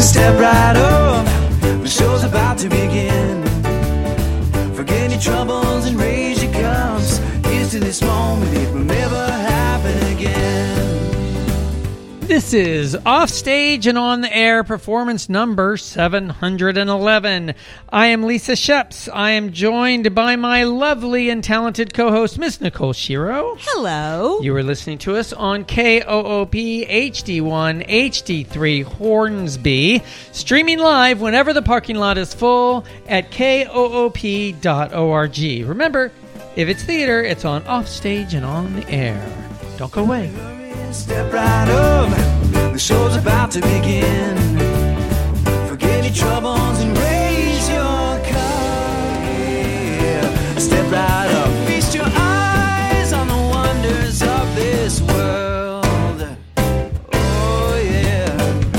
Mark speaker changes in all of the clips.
Speaker 1: Step right up, the show's about to begin. Forget your troubles and raise your cups. Here's to this moment, it will never happen again.
Speaker 2: This is Offstage and On the Air, performance number 711. I am Lisa Sheps. I am joined by my lovely and talented co-host, Miss Nicole Shiro.
Speaker 3: Hello.
Speaker 2: You are listening to us on KOOP HD1 HD3 Hornsby, streaming live whenever the parking lot is full at koop.org. Remember, if it's theater, it's on Offstage and On the Air. Don't go away.
Speaker 1: Step right up, the show's about to begin. Forget your troubles and raise your cup. Yeah. Step right up, feast your eyes on the wonders of this world. Oh yeah.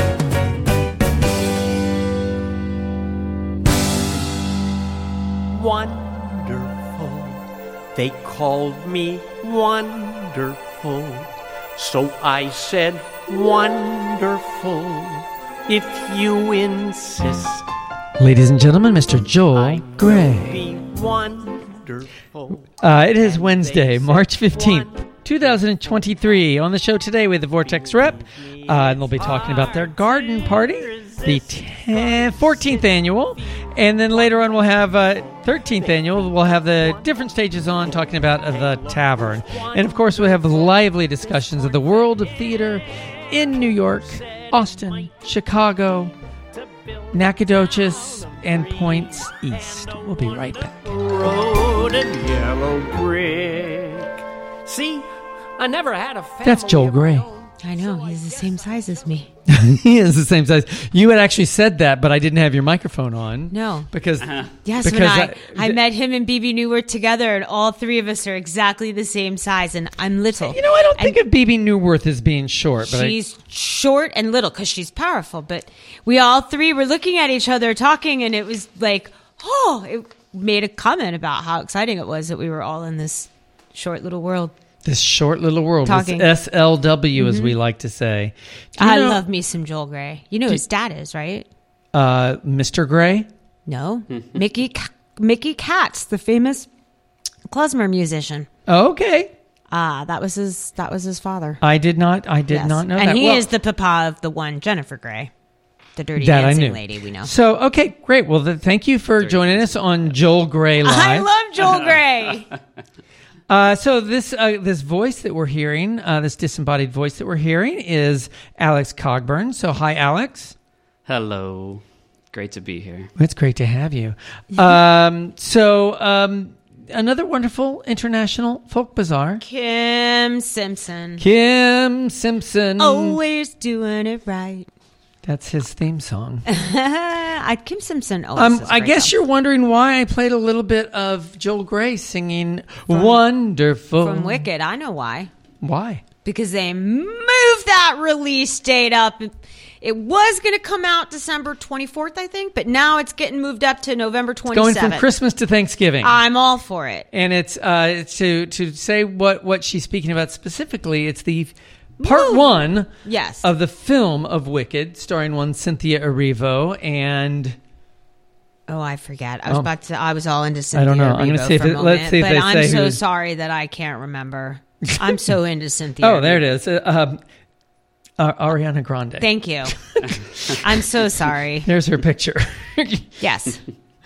Speaker 4: Wonderful, they called me wonderful. So I said, wonderful, if you insist.
Speaker 2: Ladies and gentlemen, Mr. Joel Gray.
Speaker 4: Be wonderful.
Speaker 2: It is Wednesday, March 15th, 2023. On the show today with the Vortex Rep, and they'll be talking about their garden party, the 14th annual, and then later on we'll have 13th annual. We'll have the different stages on talking about the tavern. And of course we'll have lively discussions of the world of theater in New York, Austin, Chicago, Nacogdoches, and points east. We'll be right back.
Speaker 4: Road and yellow brick. See, I never had a family.
Speaker 2: That's Joel Gray.
Speaker 3: I know, he's the same size as me.
Speaker 2: He is the same size. You had actually said that, but I didn't have your microphone on.
Speaker 3: No.
Speaker 2: Because
Speaker 3: Yes,
Speaker 2: because
Speaker 3: when I met him and BB Newworth together, and all three of us are exactly the same size, and I'm little.
Speaker 2: You know, I don't think of BB Newworth as being short. But
Speaker 3: she's short and little because she's powerful, but we all three were looking at each other talking, and it was like, it made a comment about how exciting it was that we were all in this short little world.
Speaker 2: This short little world.
Speaker 3: Talking.
Speaker 2: This SLW, as we like to say.
Speaker 3: I love me some Joel Gray. You know who his dad is, right?
Speaker 2: Mr. Gray?
Speaker 3: No. Mickey Katz, the famous klezmer musician.
Speaker 2: Okay.
Speaker 3: That was his father.
Speaker 2: I did not know
Speaker 3: and
Speaker 2: that.
Speaker 3: And he is the papa of the one Jennifer Gray, the Dirty
Speaker 2: that
Speaker 3: Dancing lady we know.
Speaker 2: So, okay, great. Well, thank you for joining us on Joel Gray Live.
Speaker 3: I love Joel Gray.
Speaker 2: So this voice that we're hearing, this disembodied voice that we're hearing, is Alex Cogburn. So, hi, Alex.
Speaker 5: Hello. Great to be here.
Speaker 2: It's great to have you. Another wonderful international folk bazaar.
Speaker 3: Kim Simpson. Always doing it right.
Speaker 2: That's his theme song.
Speaker 3: Kim Simpson.
Speaker 2: I guess you're wondering why I played a little bit of Joel Gray singing "Wonderful"
Speaker 3: from Wicked. I know why.
Speaker 2: Why?
Speaker 3: Because they moved that release date up. It was going to come out December 24th, I think, but now it's getting moved up to November 27th.
Speaker 2: Going from Christmas to Thanksgiving.
Speaker 3: I'm all for it.
Speaker 2: And it's to say what she's speaking about specifically. It's the Part 1 of the film of Wicked, starring one Cynthia Erivo and...
Speaker 3: Oh, I forget. I was all into Cynthia
Speaker 2: I don't know.
Speaker 3: Erivo
Speaker 2: I'm going to see if let's see if they say
Speaker 3: I'm so sorry that I can't remember. I'm so into Cynthia Erivo.
Speaker 2: There it is. Ariana Grande.
Speaker 3: Thank you. I'm so sorry.
Speaker 2: There's her picture.
Speaker 3: Yes.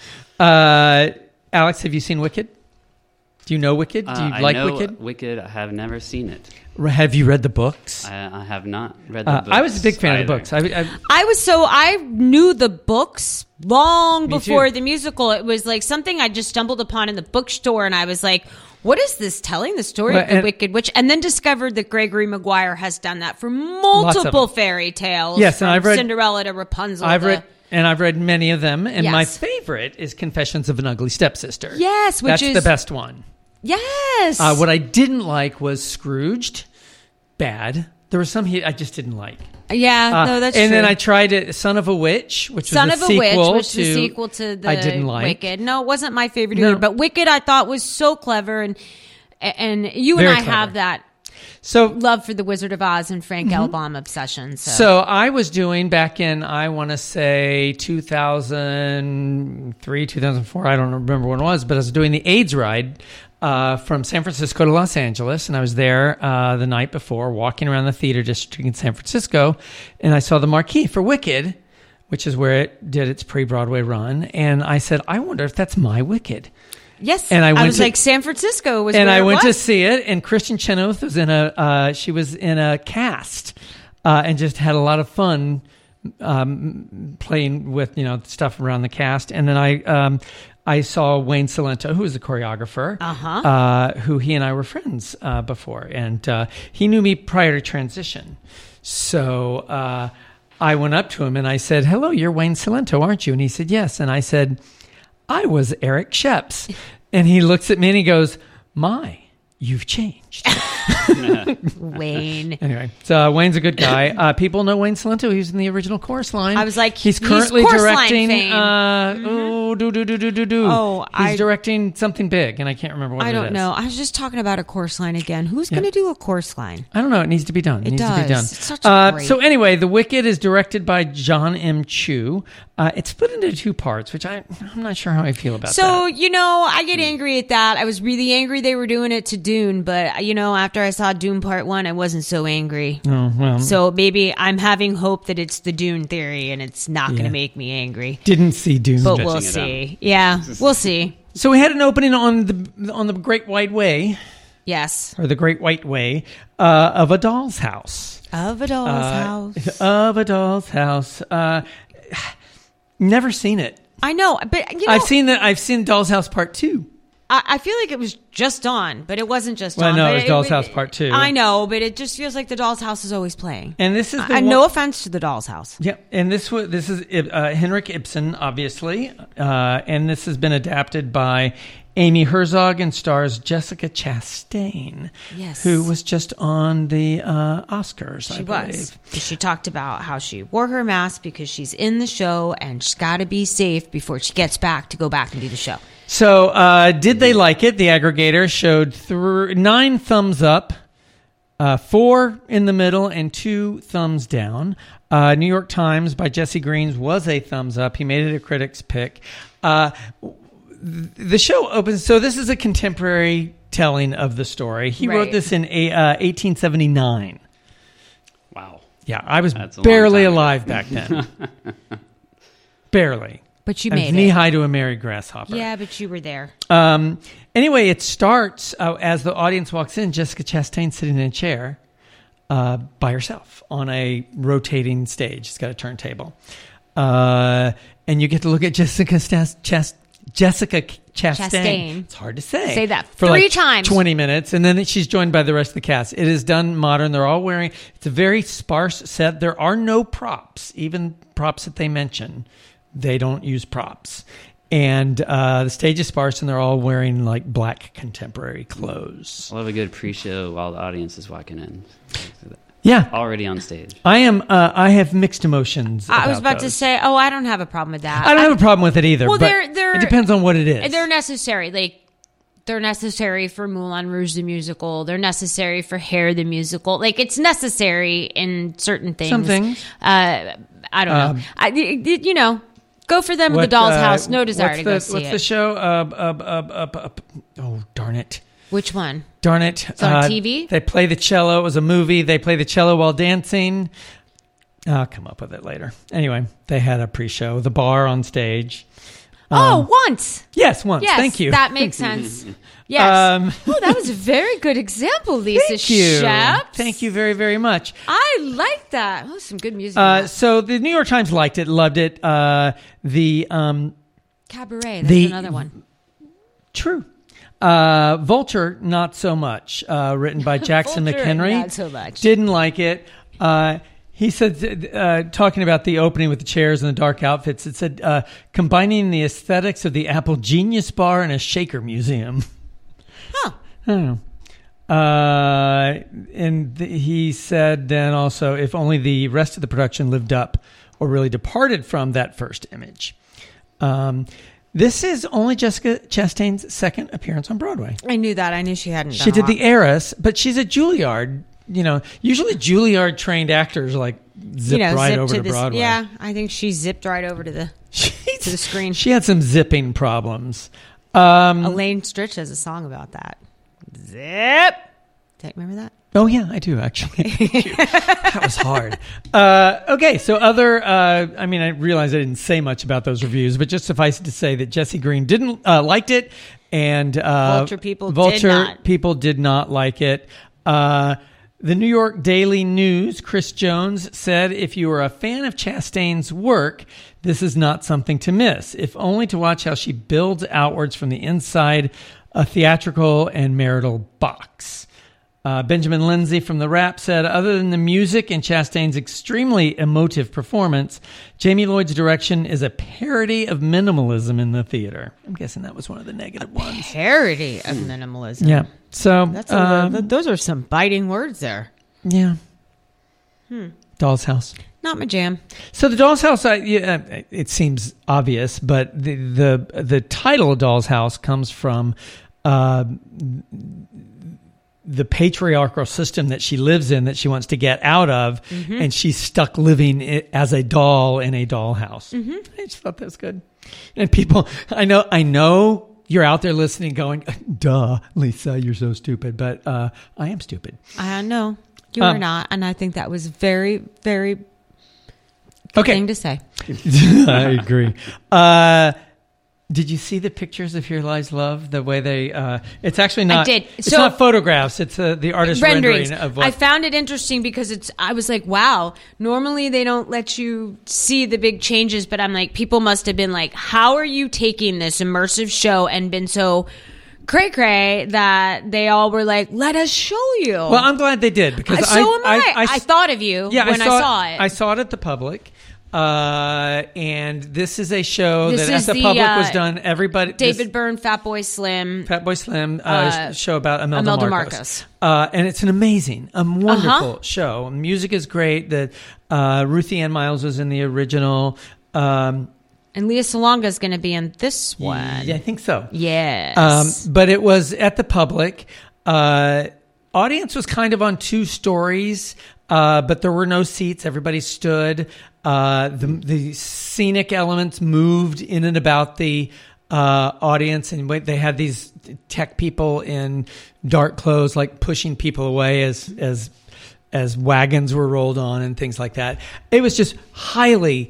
Speaker 2: Alex, have you seen Wicked? Do you know Wicked? Do you like Wicked?
Speaker 5: Wicked. I have never seen it.
Speaker 2: Have you read the books?
Speaker 5: I have not read the books.
Speaker 2: I was a big fan of the books.
Speaker 3: I knew the books long before the musical. It was like something I just stumbled upon in the bookstore, and I was like, what is this telling the story of the Wicked Witch? And then discovered that Gregory Maguire has done that for multiple fairy tales.
Speaker 2: Yes, and I've read
Speaker 3: Cinderella to Rapunzel.
Speaker 2: I've read many of them, and my favorite is Confessions of an Ugly Stepsister.
Speaker 3: Yes,
Speaker 2: that's the best one.
Speaker 3: Yes.
Speaker 2: What I didn't like was Scrooged. Bad. There was some I just didn't like.
Speaker 3: Yeah, no, that's true.
Speaker 2: And then I tried it, Son of a Witch, which was the sequel
Speaker 3: to the
Speaker 2: I didn't like.
Speaker 3: Wicked. No, it wasn't my favorite either. But Wicked I thought was so clever, and you and I have that.
Speaker 2: So
Speaker 3: love for the Wizard of Oz and Frank L. Baum obsession.
Speaker 2: So I was doing back in, I want to say 2003, 2004. I don't remember when it was, but I was doing the AIDS ride from San Francisco to Los Angeles, and I was there the night before, walking around the theater district in San Francisco, and I saw the marquee for Wicked, which is where it did its pre-Broadway run, and I said, I wonder if that's my Wicked.
Speaker 3: Yes,
Speaker 2: and I was
Speaker 3: like San Francisco was,
Speaker 2: and
Speaker 3: where
Speaker 2: I
Speaker 3: it
Speaker 2: went to
Speaker 3: was.
Speaker 2: see it, and Kristen Chenoweth was in she was in a cast, and just had a lot of fun playing with stuff around the cast, and then I saw Wayne Cilento, who was the choreographer, who he and I were friends before, and he knew me prior to transition, so I went up to him and I said, "Hello, you're Wayne Cilento, aren't you?" And he said, "Yes," and I said, "I was Eric Sheps." And he looks at me and he goes, "My, you've changed."
Speaker 3: Wayne.
Speaker 2: Anyway, so Wayne's a good guy. People know Wayne Cilento. He was in the original Chorus Line.
Speaker 3: I was like,
Speaker 2: he's currently
Speaker 3: Chorus Line
Speaker 2: directing.
Speaker 3: fame.
Speaker 2: He's directing something big, and I can't remember what it is.
Speaker 3: I don't know. I was just talking about a Chorus Line again. Who's going to do a Chorus Line?
Speaker 2: I don't know. It needs to be done. It needs
Speaker 3: does.
Speaker 2: to be done.
Speaker 3: It's such a great...
Speaker 2: So anyway, The Wicked is directed by John M. Chu. It's split into two parts, which I'm not sure how I feel about that.
Speaker 3: So, I get angry at that. I was really angry they were doing it to Dune, but, after I saw Dune Part 1, I wasn't so angry.
Speaker 2: Oh, well.
Speaker 3: So maybe I'm having hope that it's the Dune theory and it's not going to make me angry.
Speaker 2: Didn't see Dune.
Speaker 3: But we'll see. Yeah, we'll see.
Speaker 2: So we had an opening on the Great White Way.
Speaker 3: Yes.
Speaker 2: Or the Great White Way of A Doll's House.
Speaker 3: Of a Doll's House.
Speaker 2: Of A Doll's House. Never seen it.
Speaker 3: I know, but
Speaker 2: I've seen Doll's House Part 2.
Speaker 3: I feel like it was just on, but it wasn't just
Speaker 2: on.
Speaker 3: No,
Speaker 2: it was Doll's House Part 2.
Speaker 3: I know, but it just feels like the Doll's House is always playing.
Speaker 2: And this is
Speaker 3: no offense to the Doll's House.
Speaker 2: Yeah, and this is Henrik Ibsen, obviously, and this has been adapted by Amy Herzog and stars Jessica Chastain,
Speaker 3: yes,
Speaker 2: who was just on the Oscars.
Speaker 3: She was. She talked about how she wore her mask because she's in the show and she's got to be safe before she gets back to go back and do the show.
Speaker 2: So, did they like it? The aggregator showed 9 thumbs up, 4 in the middle, and 2 thumbs down. New York Times by Jesse Greens was a thumbs up. He made it a critic's pick. The show opens. So this is a contemporary telling of the story. He wrote this in 1879.
Speaker 5: Wow.
Speaker 2: Yeah, I was barely alive back then. Barely.
Speaker 3: But you made it.
Speaker 2: Knee high to a married grasshopper.
Speaker 3: Yeah, but you were there.
Speaker 2: Anyway, it starts as the audience walks in, Jessica Chastain sitting in a chair by herself on a rotating stage. It's got a turntable. And you get to look at Jessica Chastain. It's hard to say.
Speaker 3: Say that
Speaker 2: for
Speaker 3: 3 times.
Speaker 2: 20 minutes. And then she's joined by the rest of the cast. It is done modern. They're all wearing... It's a very sparse set. There are no props. Even props that they mention, they don't use props. And the stage is sparse, and they're all wearing like black contemporary clothes.
Speaker 5: I love a good pre-show while the audience is walking in.
Speaker 2: Yeah,
Speaker 5: already on stage.
Speaker 2: I have mixed emotions.
Speaker 3: I was about to say, I don't have a problem with that.
Speaker 2: I don't have a problem with it either.
Speaker 3: Well,
Speaker 2: but
Speaker 3: it
Speaker 2: depends on what it is.
Speaker 3: They're necessary. They're necessary for Moulin Rouge the musical. They're necessary for Hair the musical. It's necessary in certain things.
Speaker 2: Some things.
Speaker 3: I don't know. Go for them with the Doll's House. No desire to go see it.
Speaker 2: What's the show? Oh, darn it.
Speaker 3: Which one?
Speaker 2: Darn it.
Speaker 3: It's on TV?
Speaker 2: They play the cello. It was a movie. They play the cello while dancing. I'll come up with it later. Anyway, they had a pre-show. The bar on stage.
Speaker 3: Once.
Speaker 2: Yes, once.
Speaker 3: Yes,
Speaker 2: thank you.
Speaker 3: That makes sense. Yes. That was a very good example, Lisa
Speaker 2: Thank you.
Speaker 3: Sheps.
Speaker 2: Thank you very, very much.
Speaker 3: I like that. Some good music.
Speaker 2: So the New York Times liked it, loved it. The
Speaker 3: Cabaret, that's another one.
Speaker 2: True. Vulture, not so much. Written by Jackson
Speaker 3: Vulture,
Speaker 2: McHenry.
Speaker 3: not so much.
Speaker 2: Didn't like it. He said, talking about the opening with the chairs and the dark outfits, it said, combining the aesthetics of the Apple Genius Bar and a shaker museum.
Speaker 3: Huh.
Speaker 2: I don't know. He said then also, if only the rest of the production lived up or really departed from that first image. This is only Jessica Chastain's second appearance on Broadway.
Speaker 3: I knew that. I knew she hadn't.
Speaker 2: She did The Heiress, but she's a Juilliard. Usually Juilliard trained actors zip right over to Broadway.
Speaker 3: Yeah, I think she zipped right over to the screen.
Speaker 2: She had some zipping problems.
Speaker 3: Elaine Stritch has a song about that. Zip. Remember that?
Speaker 2: Oh, yeah, I do, actually. That was hard. Okay, so I realize I didn't say much about those reviews, but just suffice it to say that Jesse Green didn't liked it, and
Speaker 3: Vulture people
Speaker 2: did not like it. The New York Daily News, Chris Jones, said, if you are a fan of Chastain's work, this is not something to miss, if only to watch how she builds outwards from the inside a theatrical and marital box. Benjamin Lindsay from The Wrap said, other than the music and Chastain's extremely emotive performance, Jamie Lloyd's direction is a parody of minimalism in the theater. I'm guessing that was one of the negative ones.
Speaker 3: Parody of minimalism.
Speaker 2: Yeah. So
Speaker 3: those are some biting words there.
Speaker 2: Yeah. Doll's House.
Speaker 3: Not my jam.
Speaker 2: So the Doll's House, it seems obvious, but the title of Doll's House comes from the patriarchal system that she lives in, that she wants to get out of, and she's stuck living as a doll in a dollhouse. I just thought that was good. And people, I know you're out there listening going, duh, Lisa, you're so stupid. But I am stupid.
Speaker 3: I know. You are not. And I think that was very, very good thing to say.
Speaker 2: I agree. Did you see the pictures of Here Lies Love? The way they, it's actually not.
Speaker 3: I did.
Speaker 2: It's not photographs. It's the artist rendering of what.
Speaker 3: I found it interesting because I was like, wow, normally they don't let you see the big changes, but I'm like, people must have been like, how are you taking this immersive show and been so cray-cray that they all were like, let us show you.
Speaker 2: Well, I'm glad they did because
Speaker 3: I thought of you when I saw it.
Speaker 2: I saw it at the Public. And this is a show that at the Public was done.
Speaker 3: David Byrne, Fatboy Slim
Speaker 2: show about Imelda Marcos. And it's a wonderful show. Music is great. Ruthie Ann Miles was in the original. And
Speaker 3: Lea Salonga is going to be in this one.
Speaker 2: Yeah, I think so.
Speaker 3: Yes.
Speaker 2: But it was at the Public. Audience was kind of on two stories, but there were no seats. Everybody stood. The scenic elements moved in and about the audience, and they had these tech people in dark clothes, like pushing people away as wagons were rolled on and things like that. It was just highly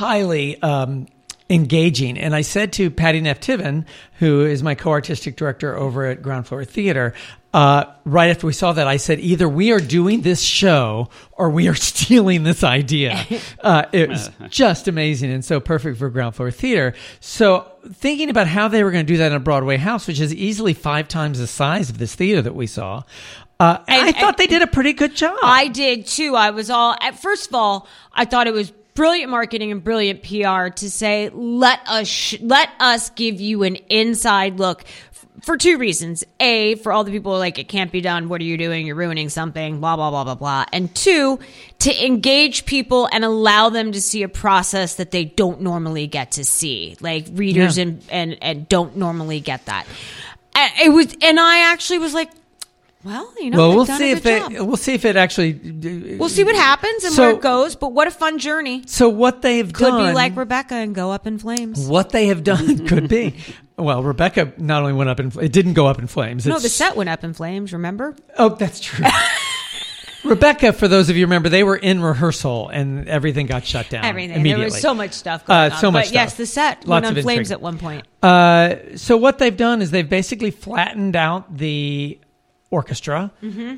Speaker 2: engaging. And I said to Patty Neff-Tiven, who is my co-artistic director over at Ground Floor Theater, right after we saw that, I said, either we are doing this show or we are stealing this idea. It was just amazing and so perfect for Ground Floor Theater. So thinking about how they were going to do that in a Broadway house, which is easily 5 times the size of this theater that we saw, I thought they did a pretty good job.
Speaker 3: I did too. First of all, I thought it was brilliant marketing and brilliant PR to say, let us give you an inside look for 2 reasons. A, for all the people who are like, it can't be done. What are you doing? You're ruining something, blah, blah, blah, blah, blah. And 2, to engage people and allow them to see a process that they don't normally get to see. Like readers and don't normally get that. And I actually was like, well,
Speaker 2: we'll see if it actually.
Speaker 3: We'll see what happens and where it goes. But what a fun journey!
Speaker 2: So what they've
Speaker 3: could
Speaker 2: done
Speaker 3: be like Rebecca and go up in flames.
Speaker 2: What they have done could be. Well, Rebecca not only went up in it didn't go up in flames.
Speaker 3: No, the set went up in flames. Remember?
Speaker 2: Oh, that's true. Rebecca, for those of you who remember, they were in rehearsal and everything got shut down. Immediately.
Speaker 3: There was so much stuff going on.
Speaker 2: But
Speaker 3: yes, the set went on flames at one point.
Speaker 2: So what they've done is they've basically flattened out the orchestra,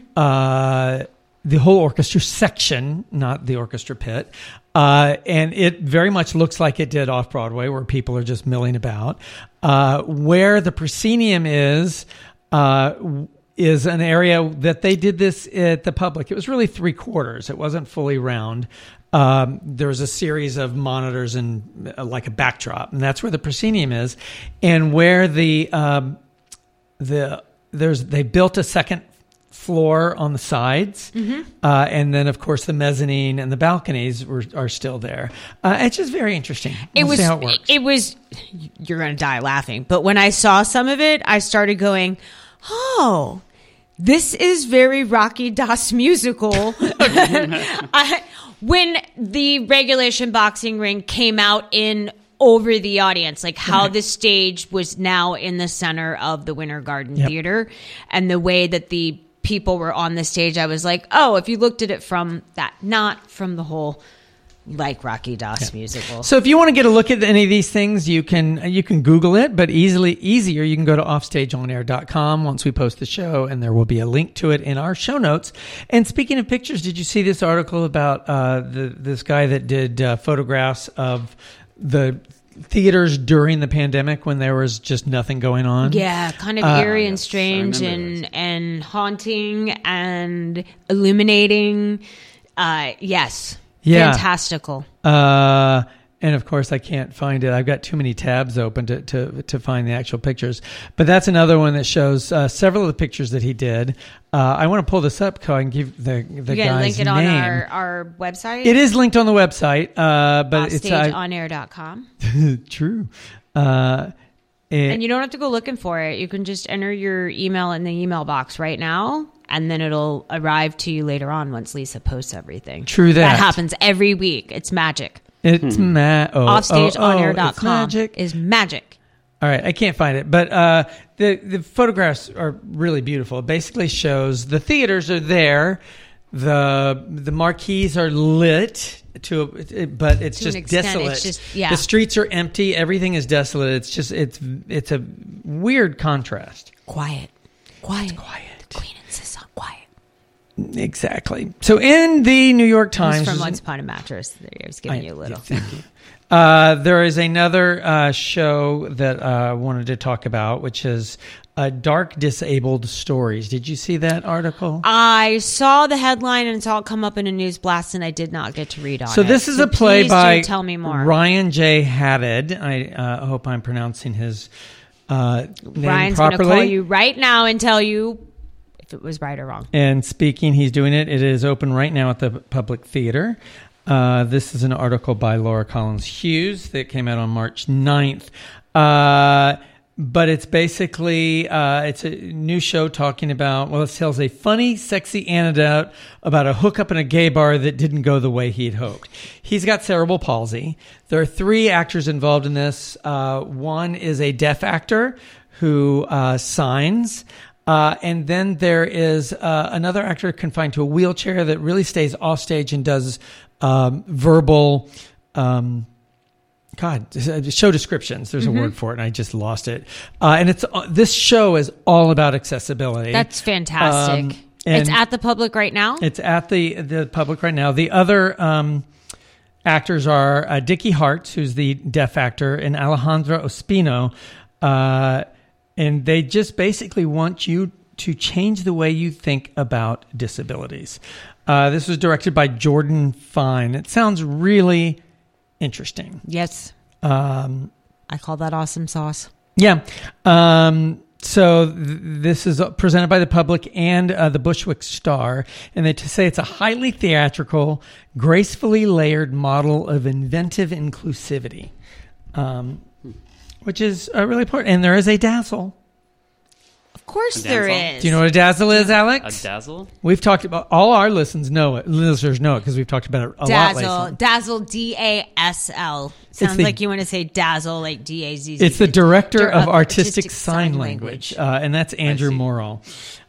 Speaker 2: the whole orchestra section, not the orchestra pit. And it very much looks like it did off Broadway, where people are just milling about. Where the proscenium is an area that they did this at the Public. It was really 3/4. It wasn't fully round. There was a series of monitors and like a backdrop, and that's where the proscenium is. And where they built a second floor on the sides. And then, of course, the mezzanine and the balconies are still there. It's just very interesting. We'll see how it works.
Speaker 3: You're going to die laughing. But when I saw some of it, I started going, oh, this is very Rocky Das musical. When the regulation boxing ring came out in over the audience, like how the stage was now in the center of the Winter Garden Theater, and the way that the people were on the stage, I was like, oh, if you looked at it from that, not from the whole like Rocky Das musical.
Speaker 2: So if you want to get a look at any of these things, you can Google it, but easier, you can go to offstageonair.com once we post the show, and there will be a link to it in our show notes. And speaking of pictures, did you see this article about this guy that did photographs of the theaters during the pandemic when there was just nothing going on?
Speaker 3: Yeah, kind of eerie and strange and haunting and illuminating. Yes.
Speaker 2: Yeah.
Speaker 3: Fantastical.
Speaker 2: And of course, I can't find it. I've got too many tabs open to find the actual pictures. But that's another one that shows several of the pictures that he did. I want to pull this up so I can give the guy's name.
Speaker 3: You link it on our website?
Speaker 2: It is linked on the website. But it's
Speaker 3: offstageonair.com.
Speaker 2: True.
Speaker 3: And you don't have to go looking for it. You can just enter your email in the email box right now, and then it'll arrive to you later on once Lisa posts everything.
Speaker 2: True that.
Speaker 3: That happens every week. It's magic.
Speaker 2: It's
Speaker 3: Offstageonair.com is magic.
Speaker 2: All right, I can't find it, but the photographs are really beautiful. It basically shows the theaters are there, the marquees are lit but it's just desolate. It's just, the streets are empty. Everything is desolate. It's just it's a weird contrast.
Speaker 3: Quiet.
Speaker 2: It's quiet.
Speaker 3: The Queen insists on quiet.
Speaker 2: Exactly. So in the New York Times,
Speaker 3: from Once Upon a Mattress, I was giving you a little.
Speaker 2: Thank you. There is another show that I wanted to talk about, which is Dark Disabled Stories. Did you see that article?
Speaker 3: I saw the headline and saw it come up in a news blast, and I did not get to read on it.
Speaker 2: So this is a play by
Speaker 3: tell me more.
Speaker 2: Ryan J. Haddad. I hope I'm pronouncing his name
Speaker 3: Ryan's
Speaker 2: properly.
Speaker 3: going to call you right now and tell you if it was right or wrong.
Speaker 2: And speaking, he's doing it. It is open right now at the Public Theater. This is an article by Laura Collins Hughes that came out on March 9th. But it's basically, it's a new show talking about, it tells a funny, sexy anecdote about a hookup in a gay bar that didn't go the way he'd hoped. He's got cerebral palsy. There are 3 actors involved in this. One is a deaf actor who signs. And then there is another actor confined to a wheelchair that really stays off stage and does verbal show descriptions. There's a word for it, and I just lost it. And this show is all about accessibility.
Speaker 3: That's fantastic. It's at the Public right now?
Speaker 2: It's at the Public right now. The other actors are Dickie Hartz, who's the deaf actor, and Alejandra Ospino. And they just basically want you to change the way you think about disabilities. This was directed by Jordan Fine. It sounds really interesting.
Speaker 3: Yes. I call that awesome sauce.
Speaker 2: Yeah. So this is presented by the Public and the Bushwick Star. And they say it's a highly theatrical, gracefully layered model of inventive inclusivity, which is really important. And there is a dazzle.
Speaker 3: Of course there is.
Speaker 2: Do you know what a dazzle is, Alex?
Speaker 5: A dazzle?
Speaker 2: We've talked about, all our listeners know it because we've talked about it a lot lately.
Speaker 3: Dazzle, D-A-S-L. Sounds like you want to say dazzle, like D-A-Z-Z.
Speaker 2: It's the Director of Artistic Sign Language. And that's Andrew Morrill.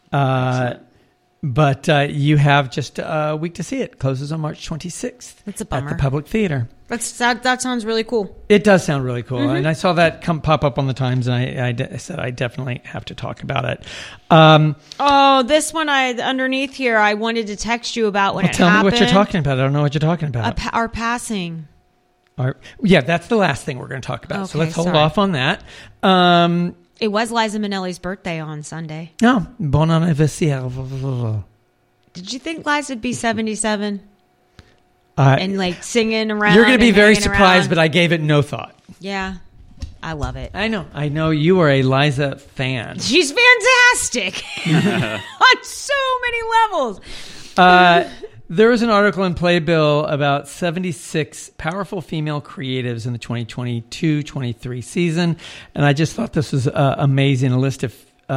Speaker 2: But you have just a week to see it. Closes on March 26th.
Speaker 3: That's a bummer.
Speaker 2: At the Public Theater.
Speaker 3: That sounds really cool.
Speaker 2: It does sound really cool. Mm-hmm. And I saw that pop up on the Times, and I said I definitely have to talk about it.
Speaker 3: This one underneath here, I wanted to text you about when it happened.
Speaker 2: Tell me what you're talking about. I don't know what you're talking about.
Speaker 3: Our passing.
Speaker 2: That's the last thing we're going to talk about.
Speaker 3: Okay,
Speaker 2: so let's hold off on that.
Speaker 3: It was Liza Minnelli's birthday on Sunday.
Speaker 2: No, bon anniversaire.
Speaker 3: Did you think Liza would be 77? And like singing around?
Speaker 2: You're going to be very surprised, but I gave it no thought.
Speaker 3: Yeah. I love it.
Speaker 2: I know you are a Liza fan.
Speaker 3: She's fantastic on so many levels.
Speaker 2: There was an article in Playbill about 76 powerful female creatives in the 2022-23 season, and I just thought this was amazing. A list of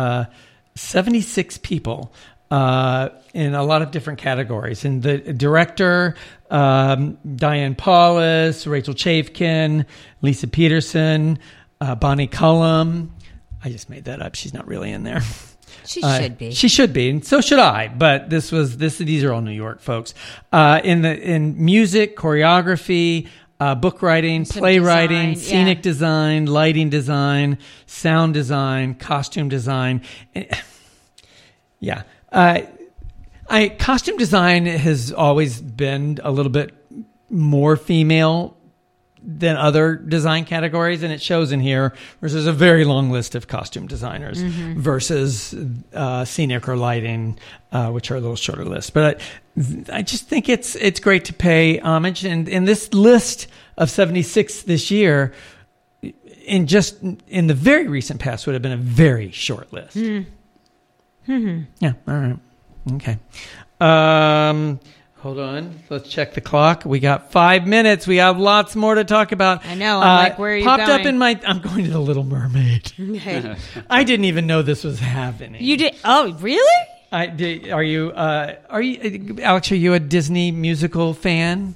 Speaker 2: 76 people in a lot of different categories. And the director, Diane Paulus, Rachel Chafkin, Lisa Peterson, Bonnie Cullum. I just made that up. She's not really in there.
Speaker 3: She should be.
Speaker 2: She should be, and so should I. But these are all New York folks. In music, choreography, book writing, playwriting,
Speaker 3: design,
Speaker 2: scenic design, lighting design, sound design, costume design. Yeah. Costume design has always been a little bit more female than other design categories, and it shows in here, versus a very long list of costume designers versus scenic or lighting, which are a little shorter lists. But I just think it's great to pay homage, and in this list of 76 this year, in the very recent past, would have been a very short list. Yeah. All right. Okay. Hold on. Let's check the clock. We got 5 minutes. We have lots more to talk about.
Speaker 3: I know. I'm like, where are you
Speaker 2: popped
Speaker 3: going?
Speaker 2: Up in my... I'm going to The Little Mermaid.
Speaker 3: Okay.
Speaker 2: I didn't even know this was happening.
Speaker 3: You did? Oh, really?
Speaker 2: Are you, Alex, are you a Disney musical fan?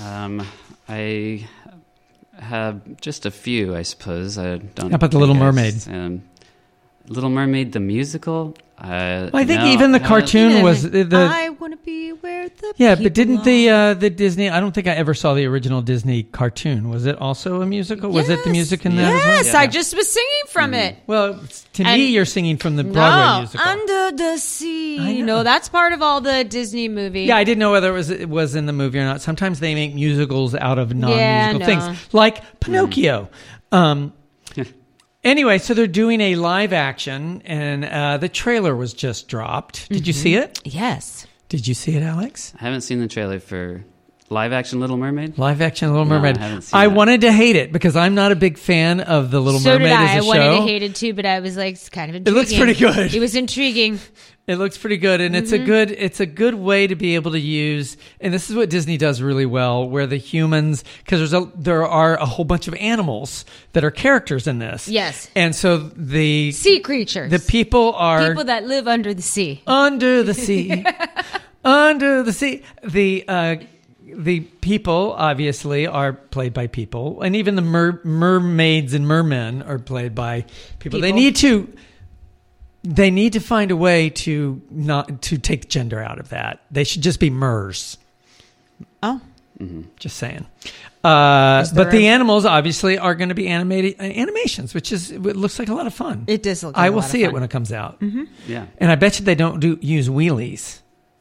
Speaker 5: I have just a few, I suppose. I don't.
Speaker 2: How about The Little Mermaid?
Speaker 5: Little Mermaid, the musical?
Speaker 2: I think even the cartoon was...
Speaker 3: I want to be where the
Speaker 2: but didn't the Disney... I don't think I ever saw the original Disney cartoon. Was it also a musical? Was it the music in that as well?
Speaker 3: Yes, I just was singing from it.
Speaker 2: Well, to me, you're singing from the Broadway musical.
Speaker 3: Under the Sea. No, that's part of all the Disney movie.
Speaker 2: Yeah, I didn't know whether it was in the movie or not. Sometimes they make musicals out of non-musical things, like Pinocchio. Anyway, so they're doing a live action, and the trailer was just dropped. Did you see it?
Speaker 3: Yes.
Speaker 2: Did you see it, Alex?
Speaker 5: I haven't seen the trailer for live action Little Mermaid.
Speaker 2: Live action Little Mermaid.
Speaker 5: I haven't seen
Speaker 2: I
Speaker 5: that.
Speaker 2: wanted to hate it because I'm not a big fan of the Little Mermaid as a show.
Speaker 3: So did I. I wanted to hate it too, but I was like, it's kind of intriguing.
Speaker 2: It looks pretty good.
Speaker 3: It was intriguing.
Speaker 2: It looks pretty good, and it's a good way to be able to use. And this is what Disney does really well, where the humans, because there are a whole bunch of animals that are characters in this.
Speaker 3: Yes,
Speaker 2: and so the
Speaker 3: sea creatures,
Speaker 2: the people
Speaker 3: that live under the sea,
Speaker 2: under the sea, under the sea. The people obviously are played by people, and even the mermaids and mermen are played by people. They need to find a way to not to take gender out of that. They should just be mers.
Speaker 3: Oh,
Speaker 2: just saying. But the animals obviously are going to be animations, which it looks like a lot of fun.
Speaker 3: It does look.
Speaker 2: I will see it when it comes out.
Speaker 3: Mm-hmm.
Speaker 5: Yeah,
Speaker 2: and I bet you they don't use wheelies.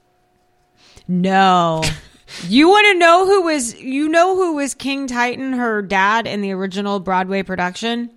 Speaker 3: No. You want to know who was? You know who was King Titan, her dad, in the original Broadway production?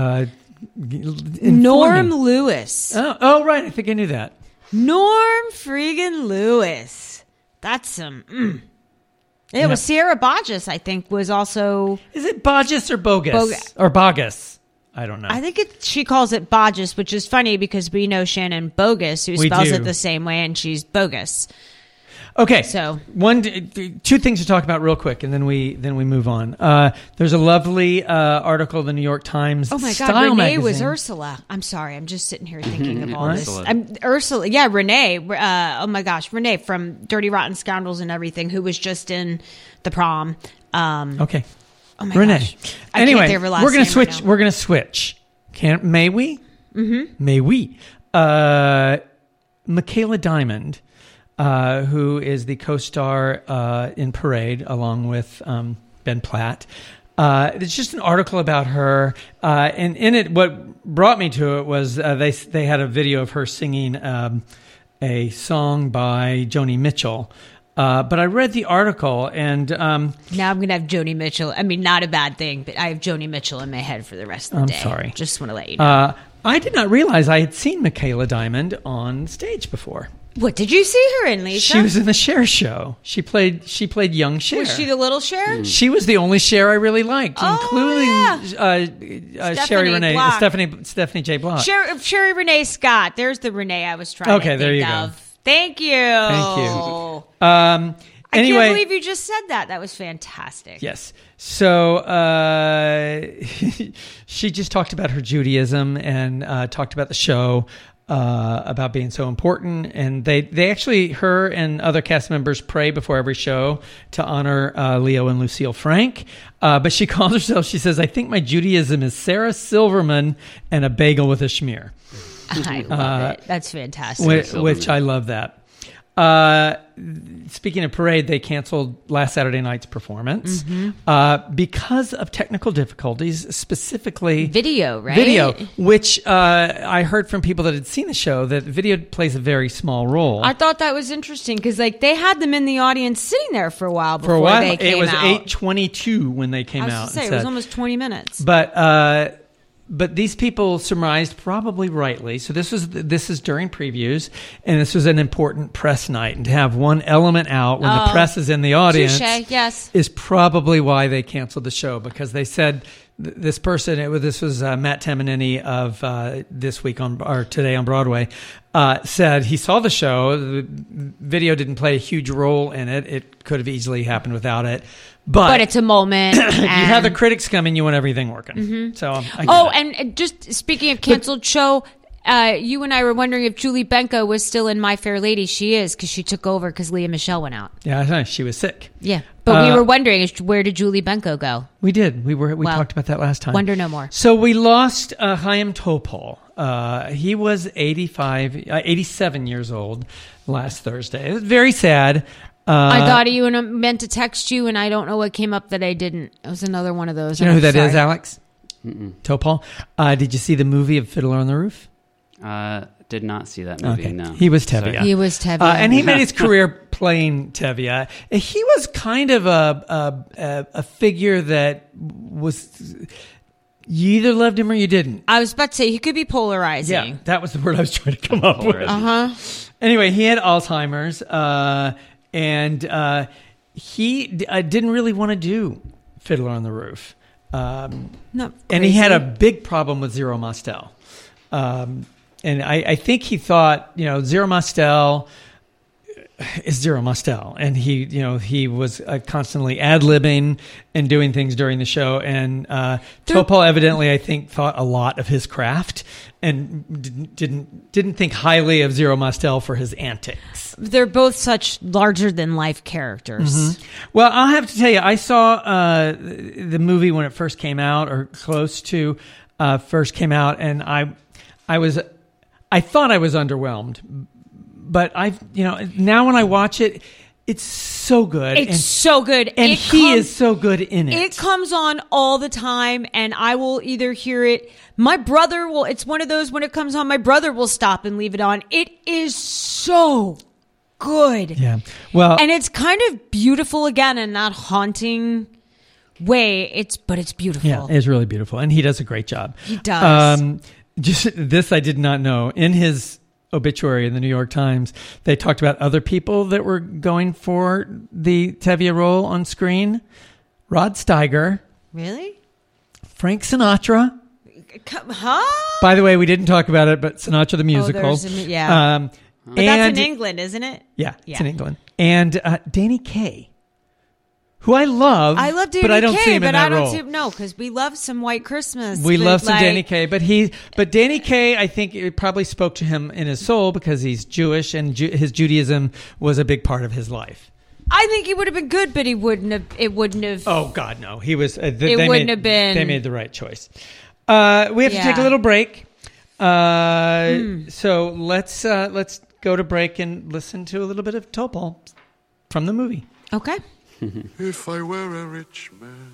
Speaker 3: Norm Lewis.
Speaker 2: Oh, right. I think I knew that.
Speaker 3: Norm friggin' Lewis. That's some. It was Sierra Boggess, I think, was also.
Speaker 2: Is it Boggess or Bogus? Or Bogus? I don't know.
Speaker 3: I think she calls it Boggess, which is funny because we know Shannon Bogus, who spells it the same way, and she's bogus.
Speaker 2: Okay,
Speaker 3: so
Speaker 2: two things to talk about real quick, and then we move on. There's a lovely article in the New York Times.
Speaker 3: Oh my God,
Speaker 2: Style
Speaker 3: Renee
Speaker 2: magazine.
Speaker 3: was Ursula. I'm sorry, I'm just sitting here thinking of all
Speaker 5: Ursula.
Speaker 3: this. Ursula, yeah, Renee. Oh my gosh, Renee from Dirty Rotten Scoundrels and everything, who was just in The Prom.
Speaker 2: Okay.
Speaker 3: Oh my
Speaker 2: Renee.
Speaker 3: gosh.
Speaker 2: Anyway,
Speaker 3: I can't think of her last
Speaker 2: we're gonna
Speaker 3: name
Speaker 2: switch.
Speaker 3: right now.
Speaker 2: We're gonna switch. May we? Mm-hmm. May we? Michaela Diamond. Who is the co-star in Parade along with Ben Platt. It's just an article about her, and in it, what brought me to it was they had a video of her singing a song by Joni Mitchell, But I read the article, and
Speaker 3: Now I'm going to have Joni Mitchell. I mean, not a bad thing, but I have Joni Mitchell in my head for the rest of the day.
Speaker 2: I'm sorry.
Speaker 3: Just want to let you know.
Speaker 2: I did not realize I had seen Michaela Diamond on stage before.
Speaker 3: What did you see her in, Lisa?
Speaker 2: She was in the Cher show. She played young Cher.
Speaker 3: Was she the little Cher?
Speaker 2: She was the only Cher I really liked, including Sherry Renee,
Speaker 3: Block.
Speaker 2: Stephanie J. Block.
Speaker 3: Sherry Renee Scott. There's the Renee I was trying to think
Speaker 2: there you
Speaker 3: of.
Speaker 2: go.
Speaker 3: Thank you.
Speaker 2: Anyway,
Speaker 3: I can't believe you just said that. That was fantastic.
Speaker 2: yes. So she just talked about her Judaism and talked about the show. About being so important, and they actually, her and other cast members pray before every show to honor Leo and Lucille Frank. But she calls herself, she says, "I think my Judaism is Sarah Silverman and a bagel with a schmear."
Speaker 3: I love it. That's fantastic.
Speaker 2: Which I love that. Speaking of parade, they canceled last Saturday night's performance because of technical difficulties, specifically
Speaker 3: Video, right?
Speaker 2: Video, which I heard from people that had seen the show that video plays a very small role.
Speaker 3: I thought that was interesting because, like, they had them in the audience sitting there for a while before they came out.
Speaker 2: It was 8:22 when they came out.
Speaker 3: I was going to say, it was almost 20 minutes.
Speaker 2: But these people surmised, probably rightly, so this is during previews, and this was an important press night, and to have one element out when the press is in the audience
Speaker 3: yes.
Speaker 2: is probably why they canceled the show, because they said this person, this was Matt Tamanini of This Week Today on Broadway, said he saw the show. The video didn't play a huge role in it. It could have easily happened without it. But
Speaker 3: it's a moment.
Speaker 2: You have the critics coming, you want everything working. Mm-hmm. So
Speaker 3: and just speaking of canceled show, you and I were wondering if Julie Benko was still in My Fair Lady. She is, because she took over because Leah Michelle went out.
Speaker 2: Yeah, I know, she was sick.
Speaker 3: Yeah, but we were wondering, where did Julie Benko go?
Speaker 2: We did. We talked about that last time.
Speaker 3: Wonder no more.
Speaker 2: So we lost Chaim Topol. He was 87 years old last Thursday. It was very sad.
Speaker 3: I thought you meant to text you, and I don't know what came up that I didn't. It was another one of those.
Speaker 2: Do you know who that is,
Speaker 3: sorry.
Speaker 2: Alex? Topol. Did you see the movie of Fiddler on the Roof?
Speaker 5: Did not see that movie,
Speaker 2: Okay.
Speaker 5: no.
Speaker 2: He was Tevye.
Speaker 5: Sorry.
Speaker 3: He was Tevye.
Speaker 2: And he made his career playing Tevye. He was kind of a figure that was... You either loved him or you didn't.
Speaker 3: I was about to say, he could be polarizing.
Speaker 2: Yeah, that was the word I was trying to come up with. Anyway, he had Alzheimer's, and he didn't really want to do Fiddler on the Roof. And he had a big problem with Zero Mostel. And I think he thought, Zero Mostel is Zero Mostel. And he was constantly ad-libbing and doing things during the show. And Topol evidently, I think, thought a lot of his craft and didn't think highly of Zero Mostel for his antics.
Speaker 3: They're both such larger-than-life characters.
Speaker 2: Mm-hmm. Well, I'll have to tell you, I saw the movie when it first came out, or close to first came out, and I thought I was underwhelmed. But now when I watch it, it's so good.
Speaker 3: It's so good.
Speaker 2: And he is so good in it.
Speaker 3: It comes on all the time, and I will either hear it. My brother will, it's one of those, when it comes on, my brother will stop and leave it on. It is so good.
Speaker 2: Yeah. Well,
Speaker 3: and it's kind of beautiful again in that haunting way. But it's beautiful.
Speaker 2: Yeah, it's really beautiful. And he does a great job.
Speaker 3: He does.
Speaker 2: Just this I did not know. In his obituary in the New York Times, they talked about other people that were going for the Tevye role on screen. Rod Steiger.
Speaker 3: Really?
Speaker 2: Frank Sinatra.
Speaker 3: Huh?
Speaker 2: By the way, we didn't talk about it, but Sinatra the musical.
Speaker 3: Yeah. But that's in England, isn't it?
Speaker 2: Yeah, it's in England. And Danny Kaye, who I love.
Speaker 3: I love Danny Kaye,
Speaker 2: but I don't see him in that role.
Speaker 3: No, because we love some White Christmas.
Speaker 2: We love some Danny Kaye, but Danny Kaye, I think it probably spoke to him in his soul because he's Jewish, and his Judaism was a big part of his life.
Speaker 3: I think he would have been good, but it wouldn't have.
Speaker 2: Oh God, no! He was.
Speaker 3: It wouldn't have been.
Speaker 2: They made the right choice. We have to take a little break. So let's go to break and listen to a little bit of Topol from the movie.
Speaker 3: Okay.
Speaker 6: If I were a rich man.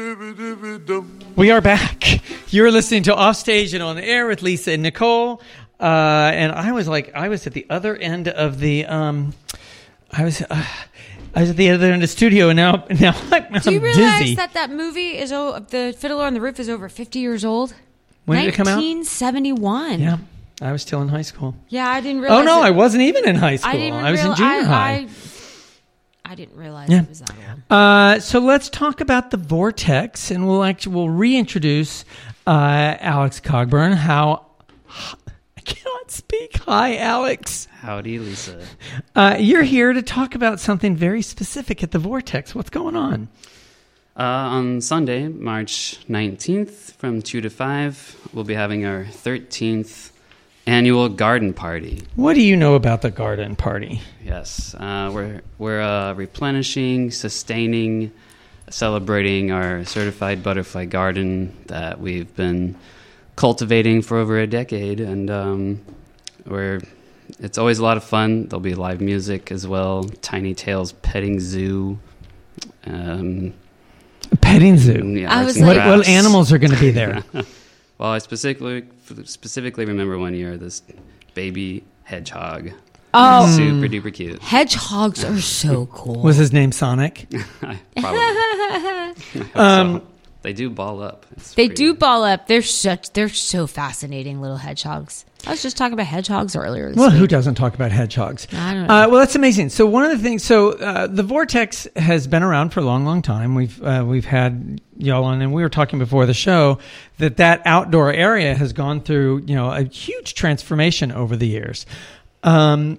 Speaker 2: We are back. You're listening to Offstage and On the Air with Lisa and Nicole. and I was at the other end of the I was at the other end of the studio, and now I'm
Speaker 3: Do you realize
Speaker 2: dizzy.
Speaker 3: that movie is the Fiddler on the Roof is over 50 years old?
Speaker 2: When did it come out?
Speaker 3: 1971.
Speaker 2: Yeah, I was still in high school.
Speaker 3: Yeah, I didn't realize.
Speaker 2: Oh no, I wasn't even in high school. I was in junior high.
Speaker 3: I didn't realize it was that old.
Speaker 2: So let's talk about the Vortex, and we'll reintroduce Alex Cogburn. I cannot speak. Hi, Alex.
Speaker 5: Howdy, Lisa.
Speaker 2: You're here to talk about something very specific at the Vortex. What's going on?
Speaker 5: On Sunday, March 19th, from 2 to 5, we'll be having our 13th annual garden party.
Speaker 2: What do you know about the garden party?
Speaker 5: Yes, we're replenishing, sustaining, celebrating our certified butterfly garden that we've been cultivating for over a decade, and it's always a lot of fun. There'll be live music as well, Tiny Tales petting zoo.
Speaker 2: Petting zoo.
Speaker 5: Yeah,
Speaker 3: I was
Speaker 5: like,
Speaker 2: What animals are going to be there?
Speaker 5: Well, I specifically remember one year this baby hedgehog.
Speaker 3: Oh,
Speaker 5: Super duper cute.
Speaker 3: hedgehogs are so cool.
Speaker 2: Was his name Sonic?
Speaker 5: Probably. So. They do ball up.
Speaker 3: They do ball up. They're so fascinating little hedgehogs. I was just talking about hedgehogs earlier this week.
Speaker 2: Who doesn't talk about hedgehogs?
Speaker 3: I don't know.
Speaker 2: Well, that's amazing. So one of the things, the Vortex has been around for a long, long time. We've had y'all on, and we were talking before the show that outdoor area has gone through a huge transformation over the years. When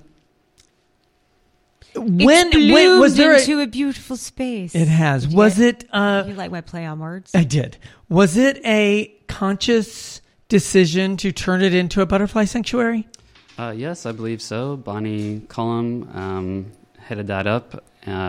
Speaker 2: was there
Speaker 3: into a beautiful space?
Speaker 2: It has. Was it?
Speaker 3: You like my play on words?
Speaker 2: I did. Was it a conscious decision to turn it into a butterfly sanctuary?
Speaker 5: Yes, I believe so. Bonnie Cullum headed that up.